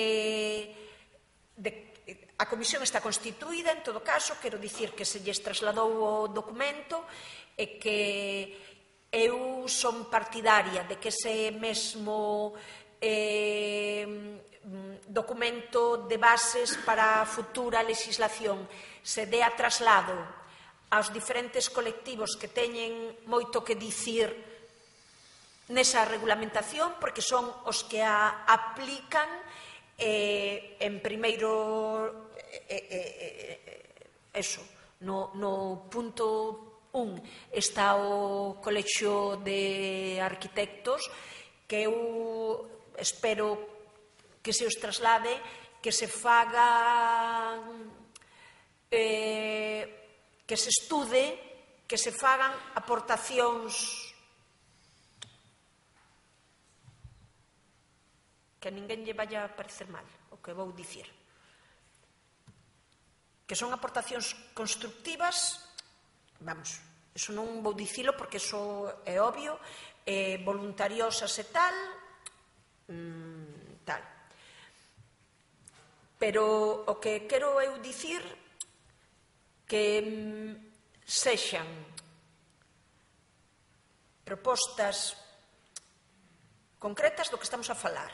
[SPEAKER 3] a comisión está constituída, en todo caso, quero dicir que se lles trasladou o documento e que eu son partidaria de que ese mesmo documento de bases para a futura legislación se dea traslado aos diferentes colectivos que teñen moito que dicir nesa regulamentación, porque son os que a aplican. En primeiro, no punto 1 está o Colexio de Arquitectos, que eu espero que se os traslade, que se faga, que se estude, que se fagan aportacións que a ninguén lle vaya a parecer mal o que vou dicir, que son aportacións constructivas. Vamos, eso non vou dicilo porque eso é obvio, voluntariosas e tal, pero o que quero eu dicir que sexan propostas concretas do que estamos a falar,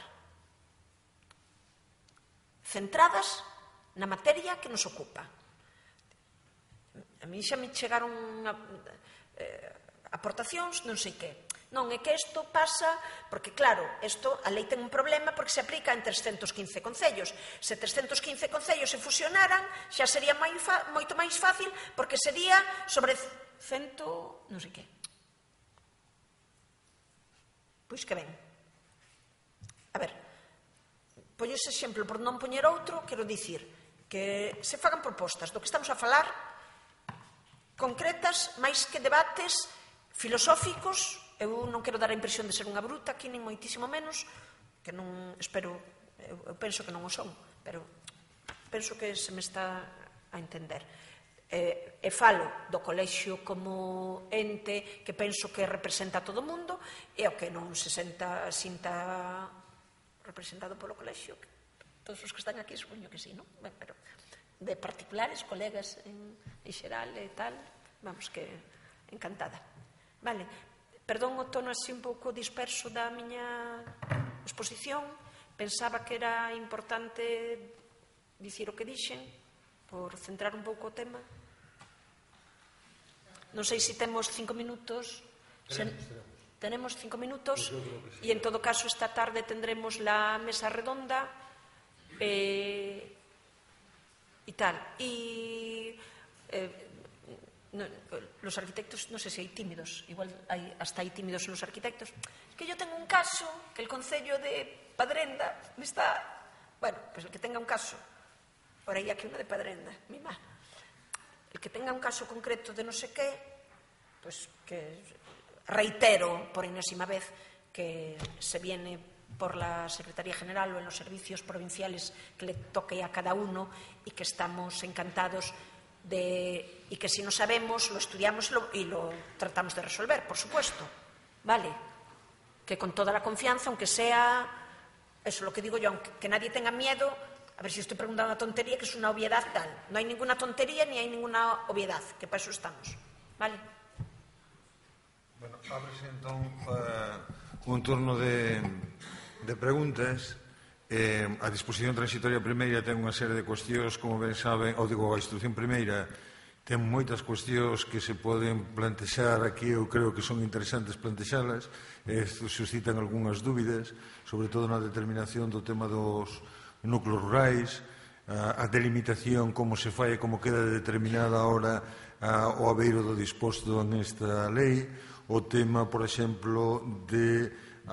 [SPEAKER 3] centradas na materia que nos ocupa. A mí xa me chegaron aportacións, non sei que. Non, é que isto pasa, porque claro, a lei ten un problema porque se aplica en 315 concellos. Se 315 concellos se fusionaran, xa sería moito máis fácil, porque sería sobre 100, non sei que. Pois que ben. A ver, poño ese exemplo por non poñer outro, quero dicir que se fagan propostas do que estamos a falar, concretas, máis que debates filosóficos. Eu non quero dar a impresión de ser unha bruta aquí, nin moitísimo menos, que non, espero, eu penso que non o son, pero penso que se me está a entender. E falo do colexio como ente que penso que representa a todo o mundo, e o que non se sinta representado polo colexio, todos os que están aquí supoño que sí, non? Ben, pero de particulares, colegas en xeral e tal, vamos, que encantada. Vale, perdón o tono así un pouco disperso da miña exposición, pensaba que era importante dicir o que dixen, por centrar un pouco o tema. Non sei se temos 5 minutos. Tenemos 5 minutos e en todo caso esta tarde tendremos la mesa redonda e tal. Y los arquitectos, no sé si hay tímidos, igual hasta hay tímidos en los arquitectos. Es que yo tengo un caso que el Concello de Padrenda me está... Bueno, pues el que tenga un caso, por aí aquí unha de Padrenda, mi má. El que tenga un caso concreto de no sé qué, pues que reitero por enésima vez que se viene por la Secretaría General o en los servicios provinciales que le toque a cada uno y que estamos encantados y que si no sabemos lo estudiamos y lo tratamos de resolver, por supuesto, ¿vale? Que con toda la confianza, aunque sea, eso es lo que digo yo, aunque nadie tenga miedo, a ver si estoy preguntando una tontería que es una obviedad tal. No hay ninguna tontería ni hay ninguna obviedad, que para eso estamos, ¿vale?
[SPEAKER 1] Bueno, ábrese entón un turno de preguntas. A disposición transitoria primeira ten unha serie de cuestións, como ben saben, ou digo, a instrucción primeira ten moitas cuestións que se poden plantexar aquí, eu creo que son interesantes plantexalas, suscitan algunhas dúbidas, sobre todo na determinación do tema dos núcleos rurais, a delimitación, como se fai e como queda determinada ahora o abeiro do disposto nesta lei, o tema, por exemplo, de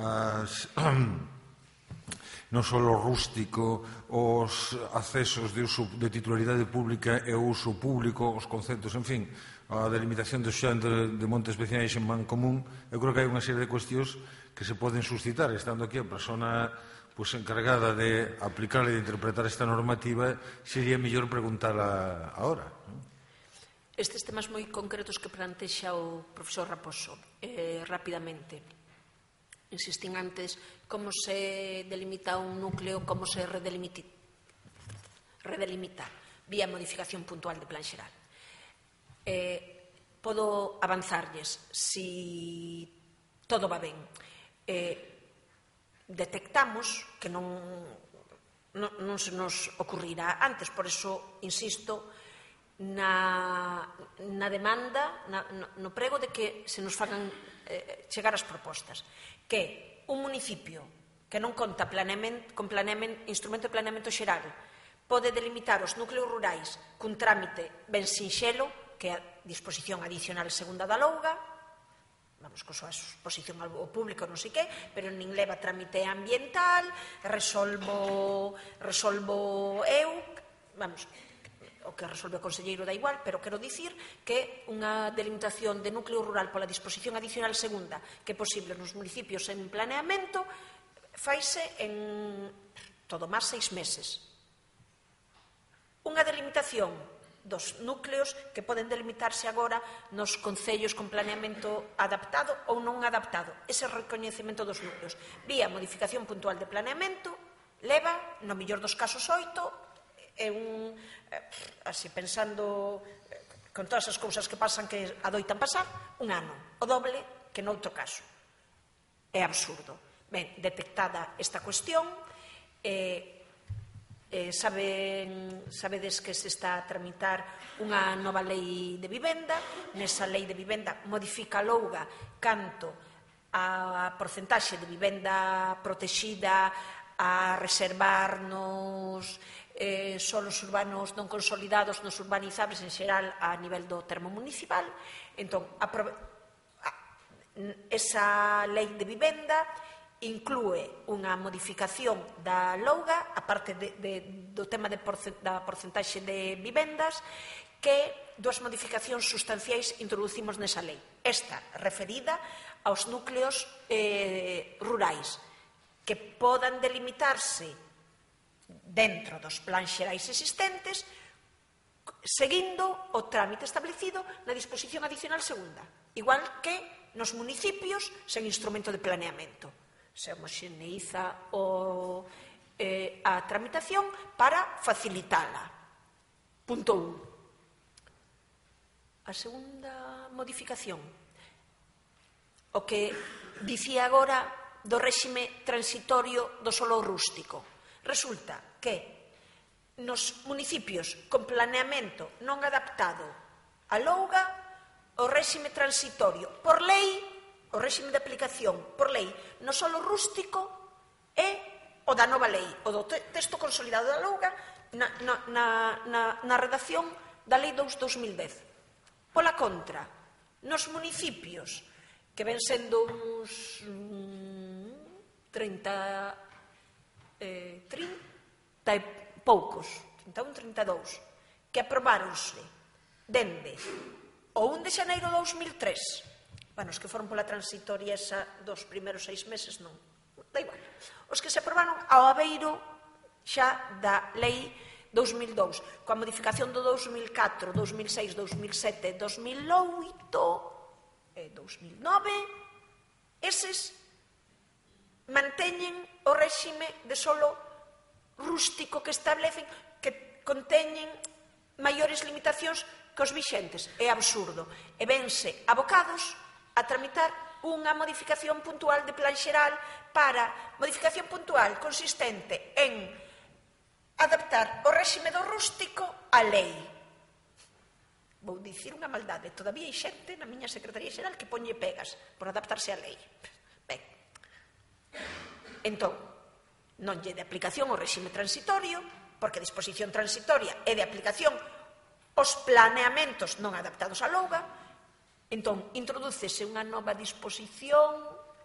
[SPEAKER 1] non só o rústico, os accesos de titularidade pública e o uso público, os conceptos, en fin, a delimitación do xan de montes veciñais en Mancomún. Eu creo que hai unha serie de cuestións que se poden suscitar, estando aquí a persona encargada de aplicar e de interpretar esta normativa, sería mellor preguntarla agora.
[SPEAKER 2] Estes temas moi concretos que plantexa o profesor Raposo, rapidamente. Insistín antes, como se delimita un núcleo, como se redelimita vía modificación puntual de plan xeral. Podo avanzarlles, si todo va ben. Detectamos que non se nos ocurrirá antes, por eso insisto na demanda, no prego de que se nos fagan chegar as propostas, que un municipio que non conta con instrumento de planeamento xeral pode delimitar os núcleos rurais cun trámite ben sinxelo, que é a disposición adicional segunda da Louga, vamos, con súa exposición ao público, non sei que, pero nin leva trámite ambiental, resolvo eu, vamos, o que resolve o conselleiro da igual, pero quero dicir que unha delimitación de núcleo rural pola disposición adicional segunda que é posible nos municipios en planeamento faise en todo máis 6 meses. Unha delimitación dos núcleos que poden delimitarse agora nos concellos con planeamento adaptado ou non adaptado. Ese recoñecemento dos núcleos vía modificación puntual de planeamento leva, no mellor dos casos, 8, así pensando con todas as cousas que pasan, que adoitan pasar, un ano, o doble que noutro caso. É absurdo. Ben, detectada esta cuestión, sabedes que se está a tramitar unha nova lei de vivenda. Nesa lei de vivenda modifica a Louga canto a porcentaxe de vivenda protexida a reservar nos solos urbanos non consolidados, nos urbanizables en xeral a nivel do termo municipal. Entón, esa lei de vivenda inclúe unha modificación da Louga, a parte do tema da porcentaxe de vivendas, que dúas modificacións sustanciais introducimos nesa lei. Esta referida aos núcleos rurais, que podan delimitarse dentro dos plans xerais existentes, seguindo o trámite establecido na disposición adicional segunda, igual que nos municipios sen instrumento de planeamento. Se homoxeneiza a tramitación para facilitala. Punto 1. A segunda modificación, o que dicía agora do réxime transitorio do solo rústico. Resulta que nos municipios con planeamento non adaptado a Louga, o réxime transitorio por lei, o réxime de aplicación por lei no solo rústico é o da nova lei, o do texto consolidado da Louga na redacción da lei 2/2010. Pola contra, nos municipios que ven sendo uns 30 e poucos,
[SPEAKER 3] 31-32, que aprobáronse dende o 1 de xaneiro de 2003, bueno, os que foron pola transitoria esa dos primeiros 6 meses non, da igual, os que se aprobaron ao abeiro xa da lei 2002, coa modificación do 2004, 2006, 2007, 2008 e 2009, eses manteñen o réxime de solo rústico que establecen, que conteñen maiores limitacións que os vixentes. É absurdo. E vense abocados a tramitar unha modificación puntual de plan xeral para modificación puntual consistente en adaptar o réxime do rústico á lei. Vou dicir unha maldade. Todavía hai xente na miña Secretaría Xeral que ponlle pegas por adaptarse á lei. Ben, entón, non lle de aplicación o réxime transitorio, porque a disposición transitoria é de aplicación os planeamentos non adaptados á louga. Entón, introdúcese unha nova disposición,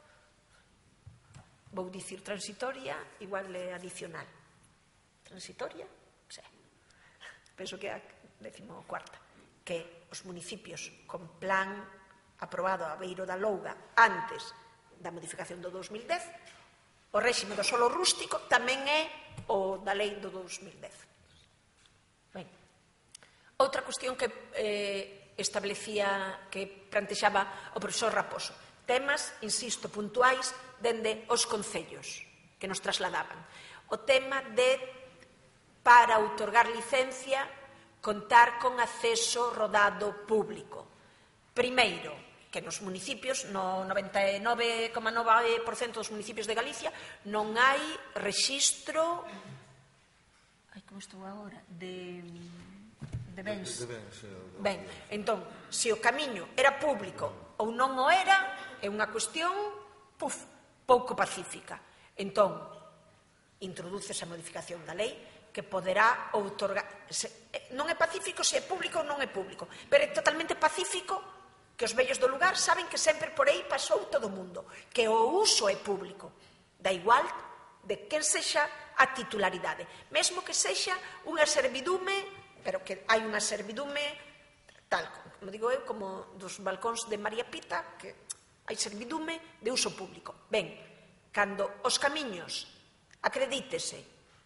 [SPEAKER 3] vou dicir transitoria, igual é adicional. Transitoria? Sí. Penso que é a 14ª, que os municipios con plan aprobado a beiro da louga antes da modificación do 2010, o réxime do solo rústico tamén é o da lei do 2010. Ben. Outra cuestión que establecía, que plantexaba o profesor Raposo, temas, insisto, puntuais dende os concellos que nos trasladaban. O tema de, para outorgar licencia, contar con acceso rodado público. Primeiro, que nos municipios, no 99,9% dos municipios de Galicia, non hai rexistro, como estou agora, de bens. Ben, entón, se o camiño era público ou non o era, é unha cuestión pouco pacífica. Entón, introduce esa modificación da lei que poderá outorgar. Non é pacífico se é público ou non é público, pero é totalmente pacífico que os vellos do lugar saben que sempre por aí pasou todo o mundo, que o uso é público, da igual de quen sexa a titularidade, mesmo que sexa unha servidume, pero que hai unha servidume tal, como digo eu, como dos balcóns de María Pita, que hai servidume de uso público. Ben, cando os camiños acredítese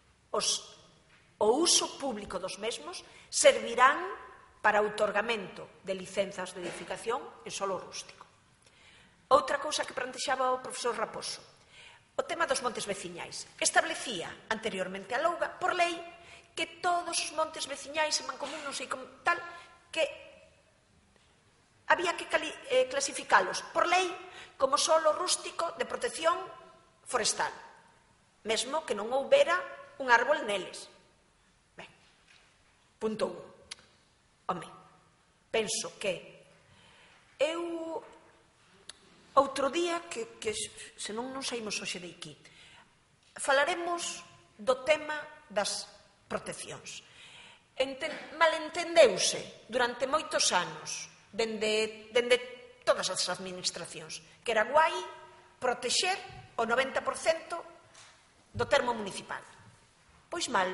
[SPEAKER 3] o uso público dos mesmos, servirán para outorgamento de licenzas de edificación en solo rústico. Outra cousa que plantexaba o profesor Raposo, o tema dos montes veciñais. Establecía anteriormente a louga, por lei, que todos os montes veciñais en mancomún, non sei como tal, que había que clasificalos por lei como solo rústico de protección forestal, mesmo que non houbera un árbol neles. Ben, punto 1. Home, penso que eu outro día que senón non saímos hoxe de aquí falaremos do tema das proteccións. Malentendeuse durante moitos anos dende todas as administracións que era guai protexer o 90% do termo municipal. Pois mal.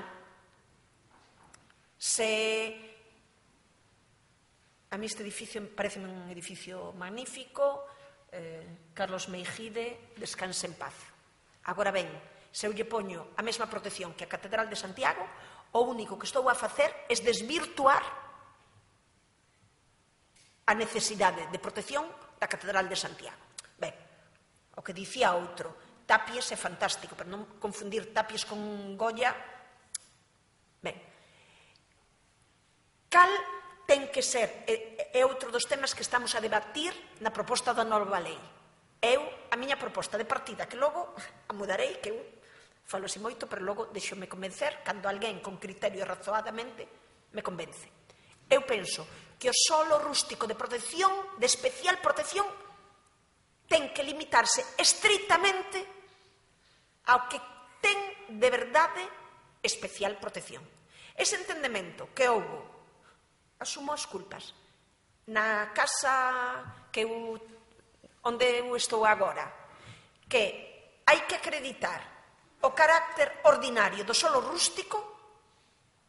[SPEAKER 3] A mí este edificio parece un edificio magnífico, Carlos Meijide, descanse en paz. Agora ben, se eu lle poño a mesma protección que a Catedral de Santiago, o único que estou a facer é desvirtuar a necesidade de protección da Catedral de Santiago. Ben, o que dicía outro, Tapies é fantástico, pero non confundir Tapies con Goya. Ben, cal ten que ser, é outro dos temas que estamos a debatir na proposta da nova lei. A miña proposta de partida, que logo a mudarei, que eu falo así moito, pero logo deixo-me convencer cando alguén con criterio e razoadamente me convence. Eu penso que o solo rústico de protección, de especial protección, ten que limitarse estritamente ao que ten de verdade especial protección. Ese entendemento que houbo, asumo as culpas, na casa onde eu estou agora, que hai que acreditar o carácter ordinario do solo rústico,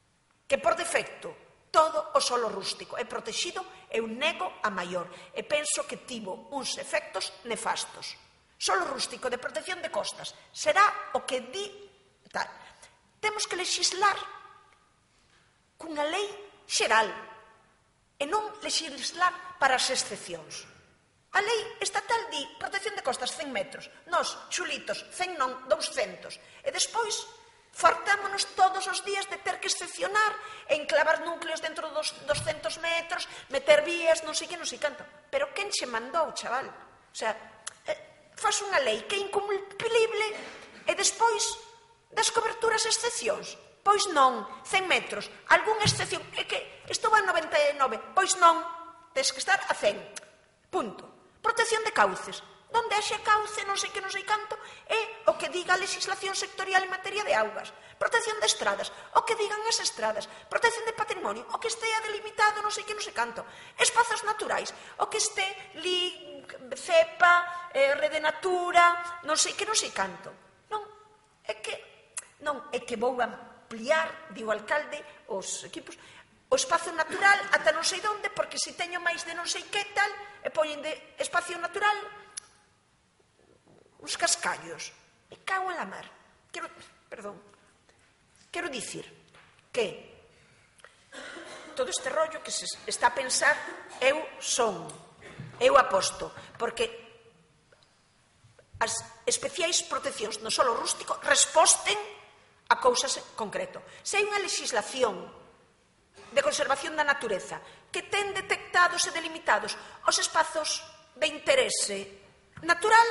[SPEAKER 3] que por defecto todo o solo rústico é protegido, eu nego a maior e penso que tivo uns efectos nefastos. Solo rústico de protección de costas será o que di tal. Temos que legislar cunha lei xeral e non legislar para as excepcións. A lei estatal di protección de costas 100 metros, nós, chulitos, 100 non, 200, e despois fartámonos todos os días de ter que excepcionar e enclavar núcleos dentro dos 200 metros, meter vías, non sei que, non sei canto. Pero quen che mandou, chaval? O sea, faz unha lei que é incumplible e despois das coberturas excepcións. Pois non, 100 metros, algunha excepción, é que estou a 99, pois non, tens que estar a 100, punto. Protección de cauces, donde haxe cauce, non sei que, non sei canto, é o que diga a legislación sectorial en materia de augas. Protección de estradas, o que digan as estradas. Protección de patrimonio, o que estea delimitado, non sei que, non sei canto. Espazos naturais, o que este li, cepa, rede natura, non sei que, non sei canto. Non, é que vou ampliar, digo o alcalde, os equipos, o espazo natural ata non sei onde, porque se teño máis de non sei que tal, e poñen de espacio natural uns cascallos. Me cago en la mar. Quero dicir que todo este rollo que se está a pensar, eu aposto, porque as especiais proteccións no solo rústico resposten a cousas en concreto. Se hai unha legislación de conservación da natureza que ten detectados e delimitados os espazos de interese natural,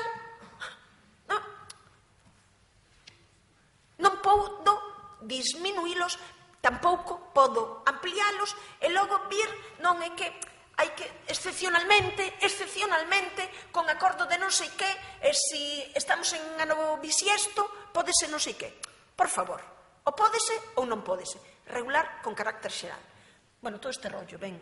[SPEAKER 3] non podo disminuílos, tampouco podo ampliálos e logo vir, non é que hai que excepcionalmente, con acordo de non sei que, e se estamos en ano bisiesto, pódese non sei que. Por favor, o pódese ou non pódese. Regular con carácter xeral. Bueno, todo este rollo ven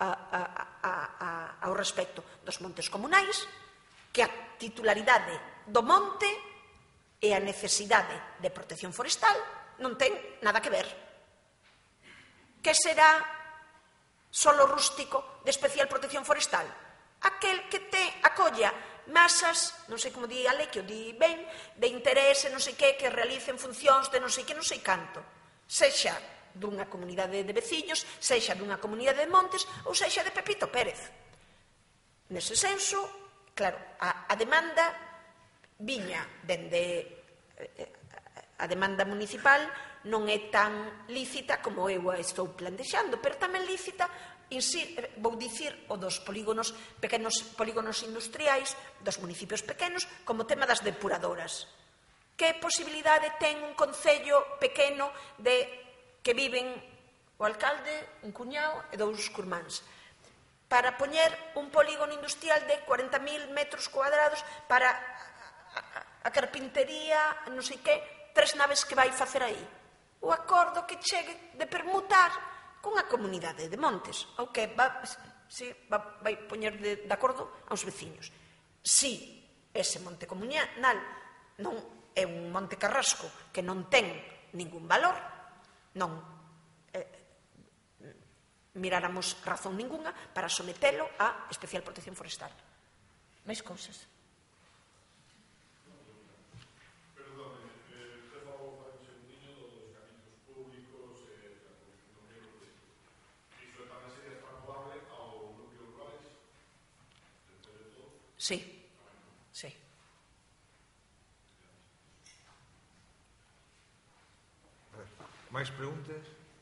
[SPEAKER 3] ao respecto dos montes comunais, que a titularidade do monte e a necesidade de protección forestal non ten nada que ver. Que será solo rústico de especial protección forestal? Aquel que acolla masas, non sei como di a lei, que o di ben, de interese, non sei que realicen funcións de non sei que, non sei canto. Sexa dunha comunidade de veciños, sexa dunha comunidade de montes, ou sexa de Pepito Pérez. Nese senso, claro, a demanda viña dende a demanda municipal non é tan lícita como eu a estou plantexando, pero tamén lícita, vou dicir, o dos polígonos, pequenos polígonos industriais, dos municipios pequenos, como tema das depuradoras. Que posibilidade ten un concello pequeno de que viven o alcalde, un cuñado e 2 curmáns, para poñer un polígono industrial de 40.000 metros cuadrados para a carpintería, non sei que, 3 naves que vai facer aí. O acordo que chegue de permutar cunha comunidade de montes, ou que vai poñer de acordo aos veciños. Si ese monte comunal non é un monte carrasco que non ten ningún valor, non miráramos razón ninguna para sometelo a especial protección forestal. Máis cousas. Sí, sí.
[SPEAKER 1] Máis preguntas?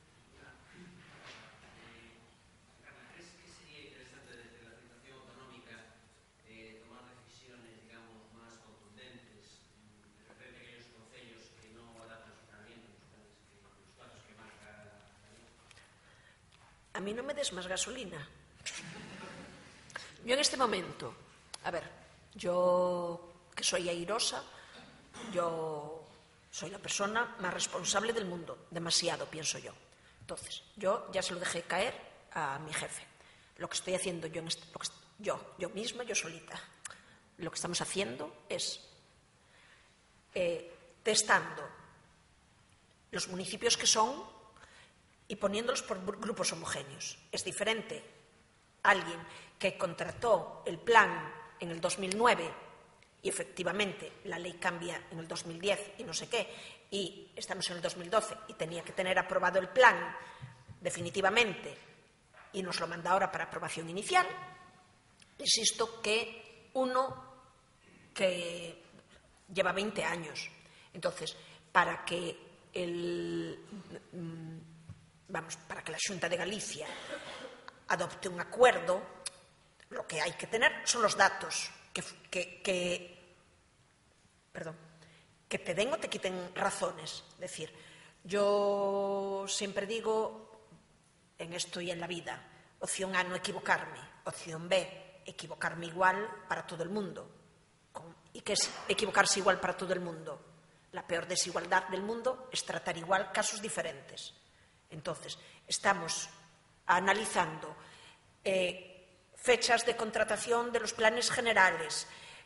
[SPEAKER 4] ¿Crees que sería interesante desde la administración autonómica tomar decisiones, digamos, más contundentes referente a aquellos concellos que no adaptan su planeamiento, los plazos que marca la ley?
[SPEAKER 3] A mí non me des máis gasolina. Yo en este momento, a ver, yo que soy airosa, yo soy la persona más responsable del mundo, demasiado, pienso yo. Entonces, yo ya se lo dejé caer a mi jefe. Lo que estoy haciendo yo misma, yo solita, lo que estamos haciendo es testando los municipios que son y poniéndolos por grupos homogéneos. Es diferente alguien que contrató el plan en el 2009 y efectivamente la ley cambia en el 2010 y no sé qué, y estamos en el 2012 y tenía que tener aprobado el plan definitivamente y nos lo manda ahora para aprobación inicial. Insisto que uno que lleva 20 años. Entonces, para que la Xunta de Galicia adopte un acuerdo, lo que hay que tener son los datos que te den o te quiten razones. Es decir, yo siempre digo en esto y en la vida, opción A, no equivocarme, opción B, equivocarme igual para todo el mundo. ¿Y qué es equivocarse igual para todo el mundo? La peor desigualdad del mundo es tratar igual casos diferentes. Entonces, estamos analizando fechas de contratación de los planes generales,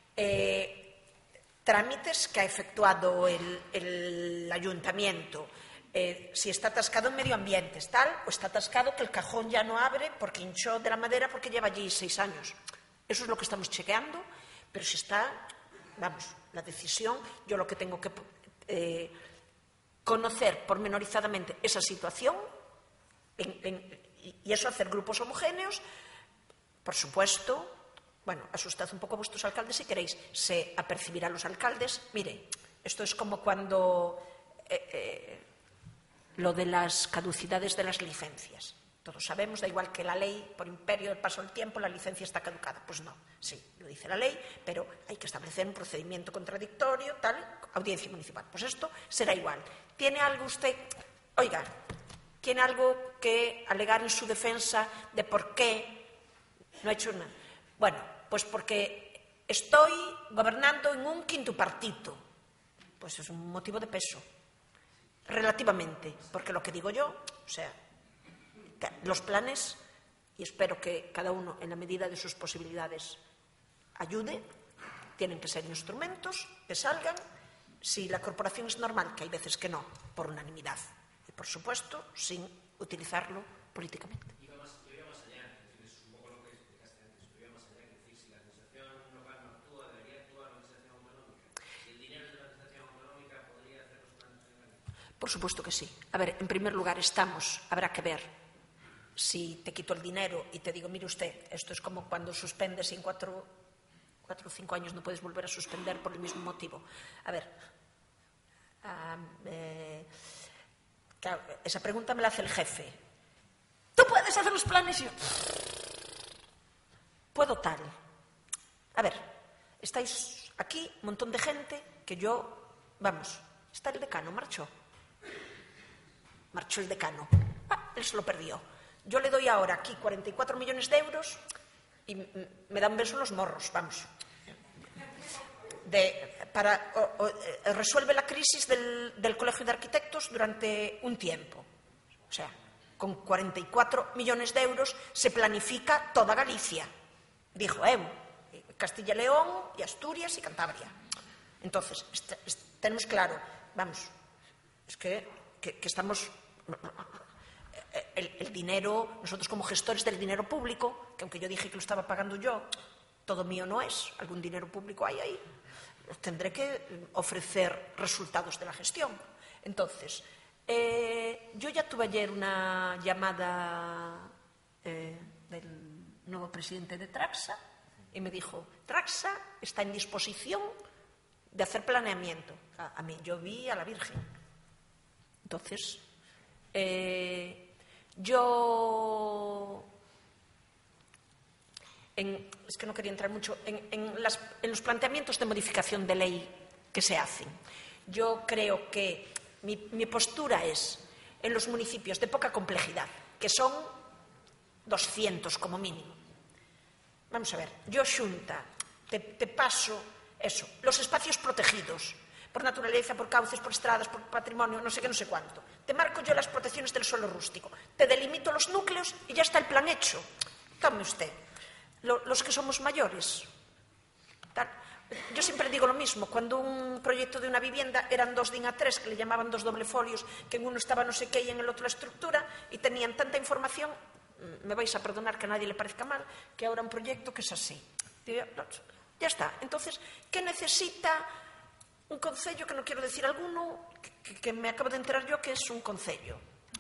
[SPEAKER 3] trámites que ha efectuado el ayuntamiento, si está atascado en medio ambiente, o está atascado que el cajón ya no abre porque hinchó de la madera porque lleva allí 6 años. Eso es lo que estamos chequeando, pero si está, la decisión, yo lo que tengo que conocer pormenorizadamente esa situación y eso, hacer grupos homogéneos, por supuesto. Bueno, asustad un poco a vuestros alcaldes si queréis. Se apercibirá a los alcaldes. Mire, esto es como cuando lo de las caducidades de las licencias. Todos sabemos, da igual que la ley, por imperio del paso del tiempo, la licencia está caducada. Pues no, sí, lo dice la ley, pero hay que establecer un procedimiento contradictorio, tal, audiencia municipal. Pues esto será igual. ¿Tiene algo usted, tiene algo que alegar en su defensa de por qué no ha hecho nada? Bueno, pues porque estoy gobernando en un quinto partido. Pues es un motivo de peso, relativamente, porque lo que digo yo, los planes, y espero que cada uno, en la medida de sus posibilidades, ayude, tienen que ser instrumentos que salgan. Si la corporación es normal, que hay veces que no, por unanimidad, y por supuesto, sin utilizarlo políticamente. Por supuesto que sí. A ver, en primer lugar, habrá que ver si te quito el dinero y te digo, mire usted, esto es como cuando suspendes y en 4 o 5 años no puedes volver a suspender por el mismo motivo. A ver, claro, esa pregunta me la hace el jefe. ¿Tú puedes hacer los planes? Y yo, puedo tal. A ver, estáis aquí, un montón de gente, que está el decano, marchó el decano. Él se lo perdió. Yo le doy ahora aquí 44 millones de euros y me da un beso en los morros, resuelve la crisis del Colegio de Arquitectos durante un tiempo. O sea, con 44 millones de euros se planifica toda Galicia. Dijo, Castilla y León y Asturias y Cantabria. Entonces, tenemos claro, es que estamos... El dinero, nosotros como gestores del dinero público, que aunque yo dije que lo estaba pagando yo, todo mío no es, algún dinero público hay ahí, tendré que ofrecer resultados de la gestión. Entonces, yo ya tuve ayer una llamada del nuevo presidente de Traxa y me dijo, Traxa está en disposición de hacer planeamiento. A mí, yo vi a la Virgen. Entonces, es que no quería entrar mucho en los planteamientos de modificación de ley que se hacen. Yo creo que mi postura es en los municipios de poca complejidad, que son 200 como mínimo. Vamos a ver, yo, Xunta, te paso eso, los espacios protegidos, por naturaleza, por cauces, por estradas, por patrimonio, no sé qué, no sé cuánto. Te marco yo las protecciones del suelo rústico, te delimito los núcleos y ya está el plan hecho. Tome usted. Los que somos mayores, tal, yo siempre digo lo mismo, cuando un proyecto de una vivienda eran 2 DIN A3, que le llamaban 2 doble folios, que en uno estaba no sé qué y en el otro la estructura, y tenían tanta información, me vais a perdonar que a nadie le parezca mal, que ahora un proyecto que es así. Ya está. Entonces, ¿qué necesita un concello, que no quiero decir alguno, que me acabo de enterar yo que es un concello?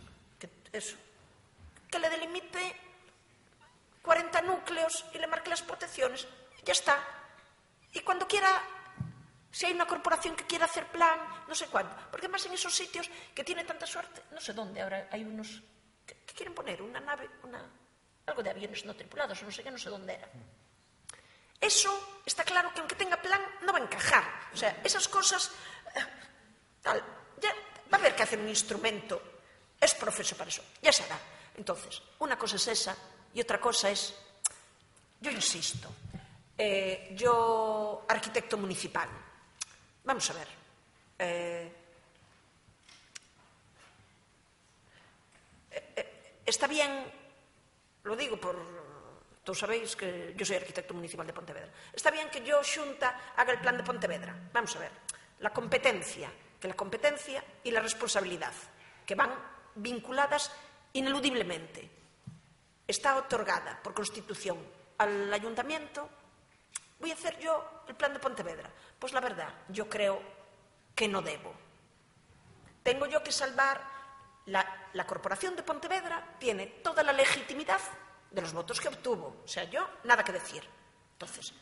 [SPEAKER 3] Que le delimite 40 núcleos y le marque las protecciones. Ya está. Y cuando quiera, si hay una corporación que quiera hacer plan, no sé cuándo. Porque además en esos sitios que tiene tanta suerte, no sé dónde, ahora hay unos que quieren poner una nave, algo de aviones no tripulados, no sé qué, no sé dónde era. Eso está claro que aunque tenga plan, no va a encajar. O sea, esas cosas, tal, ya va a haber que hacer un instrumento. Es profeso para eso, ya se hará. Entonces, una cosa es esa y otra cosa es, yo insisto, yo, arquitecto municipal, vamos a ver, está bien, lo digo por... Todos sabéis que yo soy arquitecto municipal de Pontevedra. Está bien que yo, Xunta, haga el plan de Pontevedra. Vamos a ver, la competencia y la responsabilidad, que van vinculadas ineludiblemente, está otorgada por Constitución al Ayuntamiento. ¿Voy a hacer yo el plan de Pontevedra? Pues la verdad, yo creo que no debo. Tengo yo que salvar... La Corporación de Pontevedra tiene toda la legitimidad de los votos que obtuvo. O sea, yo, nada que decir. Entonces,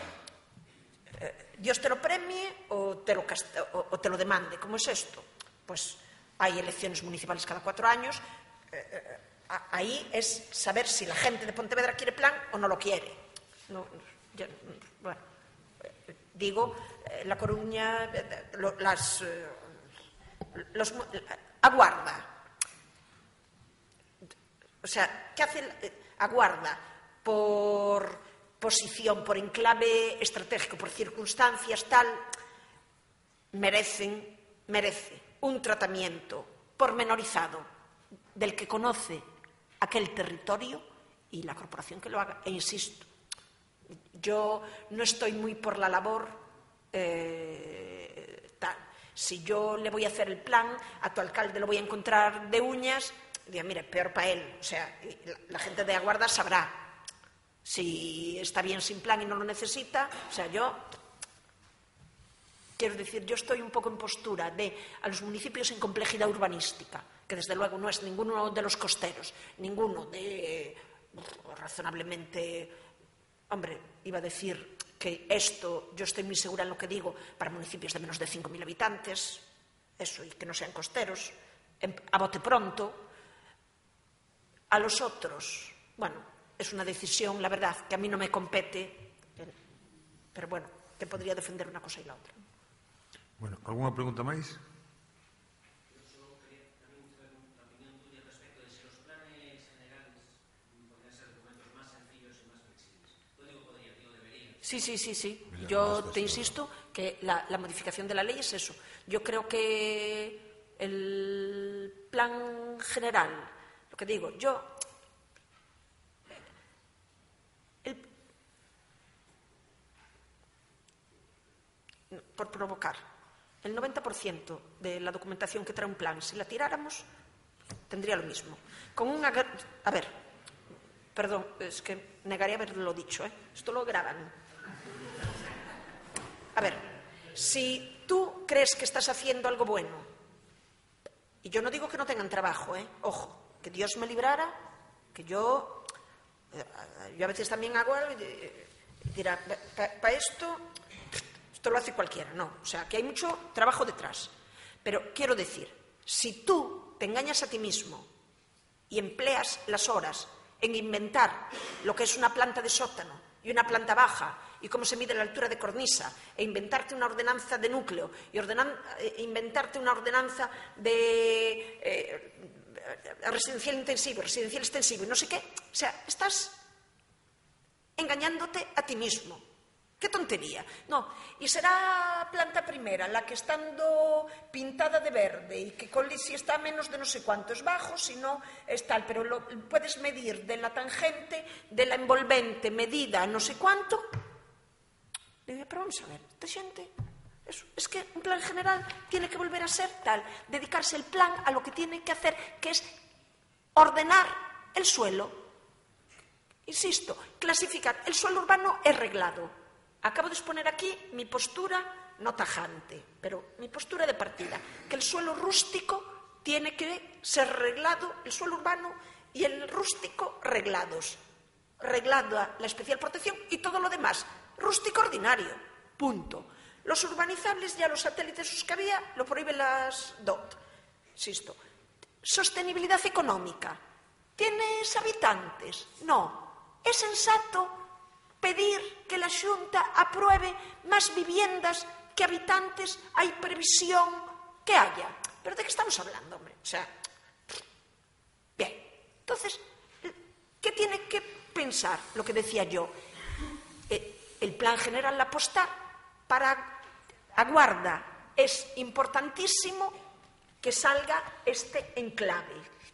[SPEAKER 3] Dios te lo premie o te lo demande. ¿Cómo es esto? Pues hay elecciones municipales cada 4 años. Ahí es saber si la gente de Pontevedra quiere plan o no lo quiere. Bueno, digo, La Coruña, aguarda. O sea, ¿qué hace? Aguarda por posición, por enclave estratégico, por circunstancias, tal, merece un tratamiento pormenorizado del que conoce aquel territorio y la corporación que lo haga. E insisto, yo no estoy muy por la labor tal. Si yo le voy a hacer el plan, a tu alcalde lo voy a encontrar de uñas, diga, mire, peor para él. O sea, la gente de Aguarda sabrá si está bien sin plan y no lo necesita. O sea, yo quiero decir, yo estoy un poco en postura de a los municipios en complejidad urbanística, que desde luego no es ninguno de los costeros, ninguno de razonablemente, hombre, iba a decir que esto, yo estoy muy segura en lo que digo, para municipios de menos de 5.000 habitantes, eso, y que no sean costeros, a bote pronto. A los otros, bueno, es una decisión, la verdad, que a mí no me compete, pero bueno, que podría defender una cosa y la otra.
[SPEAKER 1] Bueno, ¿alguna pregunta máis?
[SPEAKER 4] Yo solo quería también saber la opinión tuya respecto de si los planes generales podrían ser documentos más sencillos y más flexibles. No digo podría, digo debería.
[SPEAKER 3] Sí. Yo te insisto que la modificación de la ley es eso. Yo creo que el plan general, lo que digo, por provocar, el 90% de la documentación que trae un plan, si la tiráramos, tendría lo mismo. A ver, perdón, es que negaría haberlo dicho, esto lo graban. A ver, si tú crees que estás haciendo algo bueno, y yo no digo que no tengan trabajo, ojo, que Dios me librara, que yo a veces también hago algo y dirá, para esto lo hace cualquiera. No, o sea, que hay mucho trabajo detrás. Pero quiero decir, si tú te engañas a ti mismo y empleas las horas en inventar lo que es una planta de sótano y una planta baja y cómo se mide la altura de cornisa, e inventarte una ordenanza de núcleo y inventarte una ordenanza de residencial intensivo, residencial extensivo y no sé qué, o sea, estás engañándote a ti mismo. ¡Qué tontería! No, y será planta primera la que estando pintada de verde y que si está a menos de no sé cuánto es bajo, si no es tal, pero lo puedes medir de la tangente, de la envolvente medida a no sé cuánto. pero vamos a ver, esta xente... Es que un plan general tiene que volver a ser tal, dedicarse el plan a lo que tiene que hacer, que es ordenar el suelo. Insisto, clasificar. El suelo urbano es reglado. Acabo de exponer aquí mi postura, no tajante, pero mi postura de partida, que el suelo rústico tiene que ser reglado, el suelo urbano y el rústico reglados. Reglada la especial protección y todo lo demás, rústico ordinario, punto. Los urbanizables, ya los satélites esos que había, lo prohíben las DOT. Insisto. Sostenibilidad económica. ¿Tienes habitantes? No. ¿Es sensato pedir que la Xunta apruebe más viviendas que habitantes? ¿Hay previsión que haya? ¿Pero de qué estamos hablando, hombre? O sea, bien. Entonces, ¿qué tiene que pensar? Lo que decía yo. El plan general, la apostar para a Guarda es importantísimo que salga este enclave,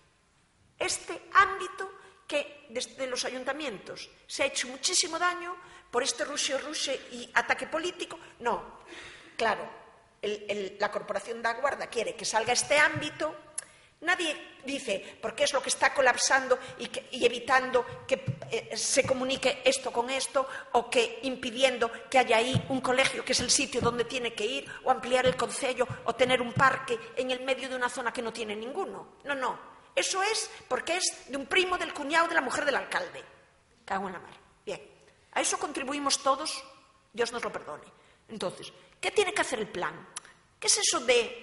[SPEAKER 3] este ámbito que desde los ayuntamientos se ha hecho muchísimo daño por este ruxe y ataque político. No, claro, la Corporación da Guarda quiere que salga este ámbito. Nadie dice por qué es lo que está colapsando y evitando que se comunique esto con esto, o que impidiendo que haya ahí un colegio que es el sitio donde tiene que ir, o ampliar el concello, o tener un parque en el medio de una zona que no tiene ninguno. No, no. Eso es porque es de un primo del cuñado de la mujer del alcalde. Cago en la mar. Bien. A eso contribuimos todos, Dios nos lo perdone. Entonces, ¿qué tiene que hacer el plan? ¿Qué es eso de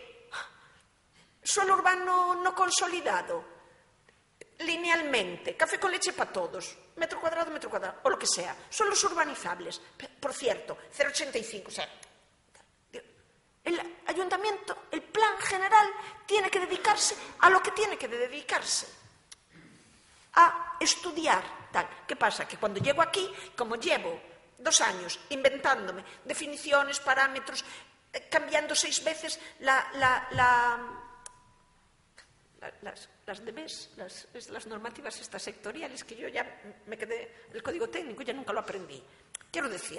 [SPEAKER 3] suelo urbano no consolidado, linealmente, café con leche para todos, metro cuadrado, o lo que sea? Suelos urbanizables, por cierto, 0,85, o sea, el ayuntamiento, el plan general, tiene que dedicarse a lo que tiene que dedicarse, a estudiar tal. ¿Qué pasa? Que cuando llego aquí, como llevo 2 años inventándome definiciones, parámetros, cambiando 6 veces las normativas estas sectoriales, que yo ya me quedé, el código técnico ya nunca lo aprendí. Quiero decir,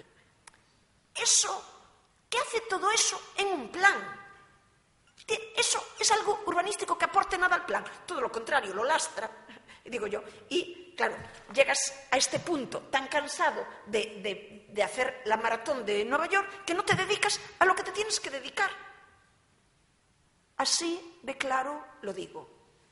[SPEAKER 3] ¿qué hace todo eso en un plan? Eso es algo urbanístico que aporte nada al plan. Todo lo contrario, lo lastra, digo yo. Y, claro, llegas a este punto tan cansado de hacer la maratón de Nueva York que no te dedicas a lo que te tienes que dedicar. Así de claro lo digo.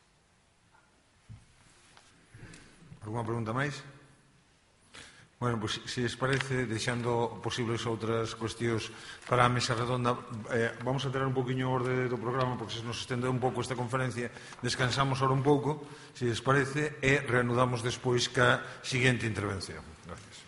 [SPEAKER 1] Alguna pregunta máis? Bueno, pois, se les parece, deixando posibles outras cuestións para a mesa redonda, vamos a tener un poquinho orde do programa, porque se nos estende un pouco esta conferencia, descansamos ahora un pouco, se les parece, e reanudamos despois ca seguinte intervención. Gracias.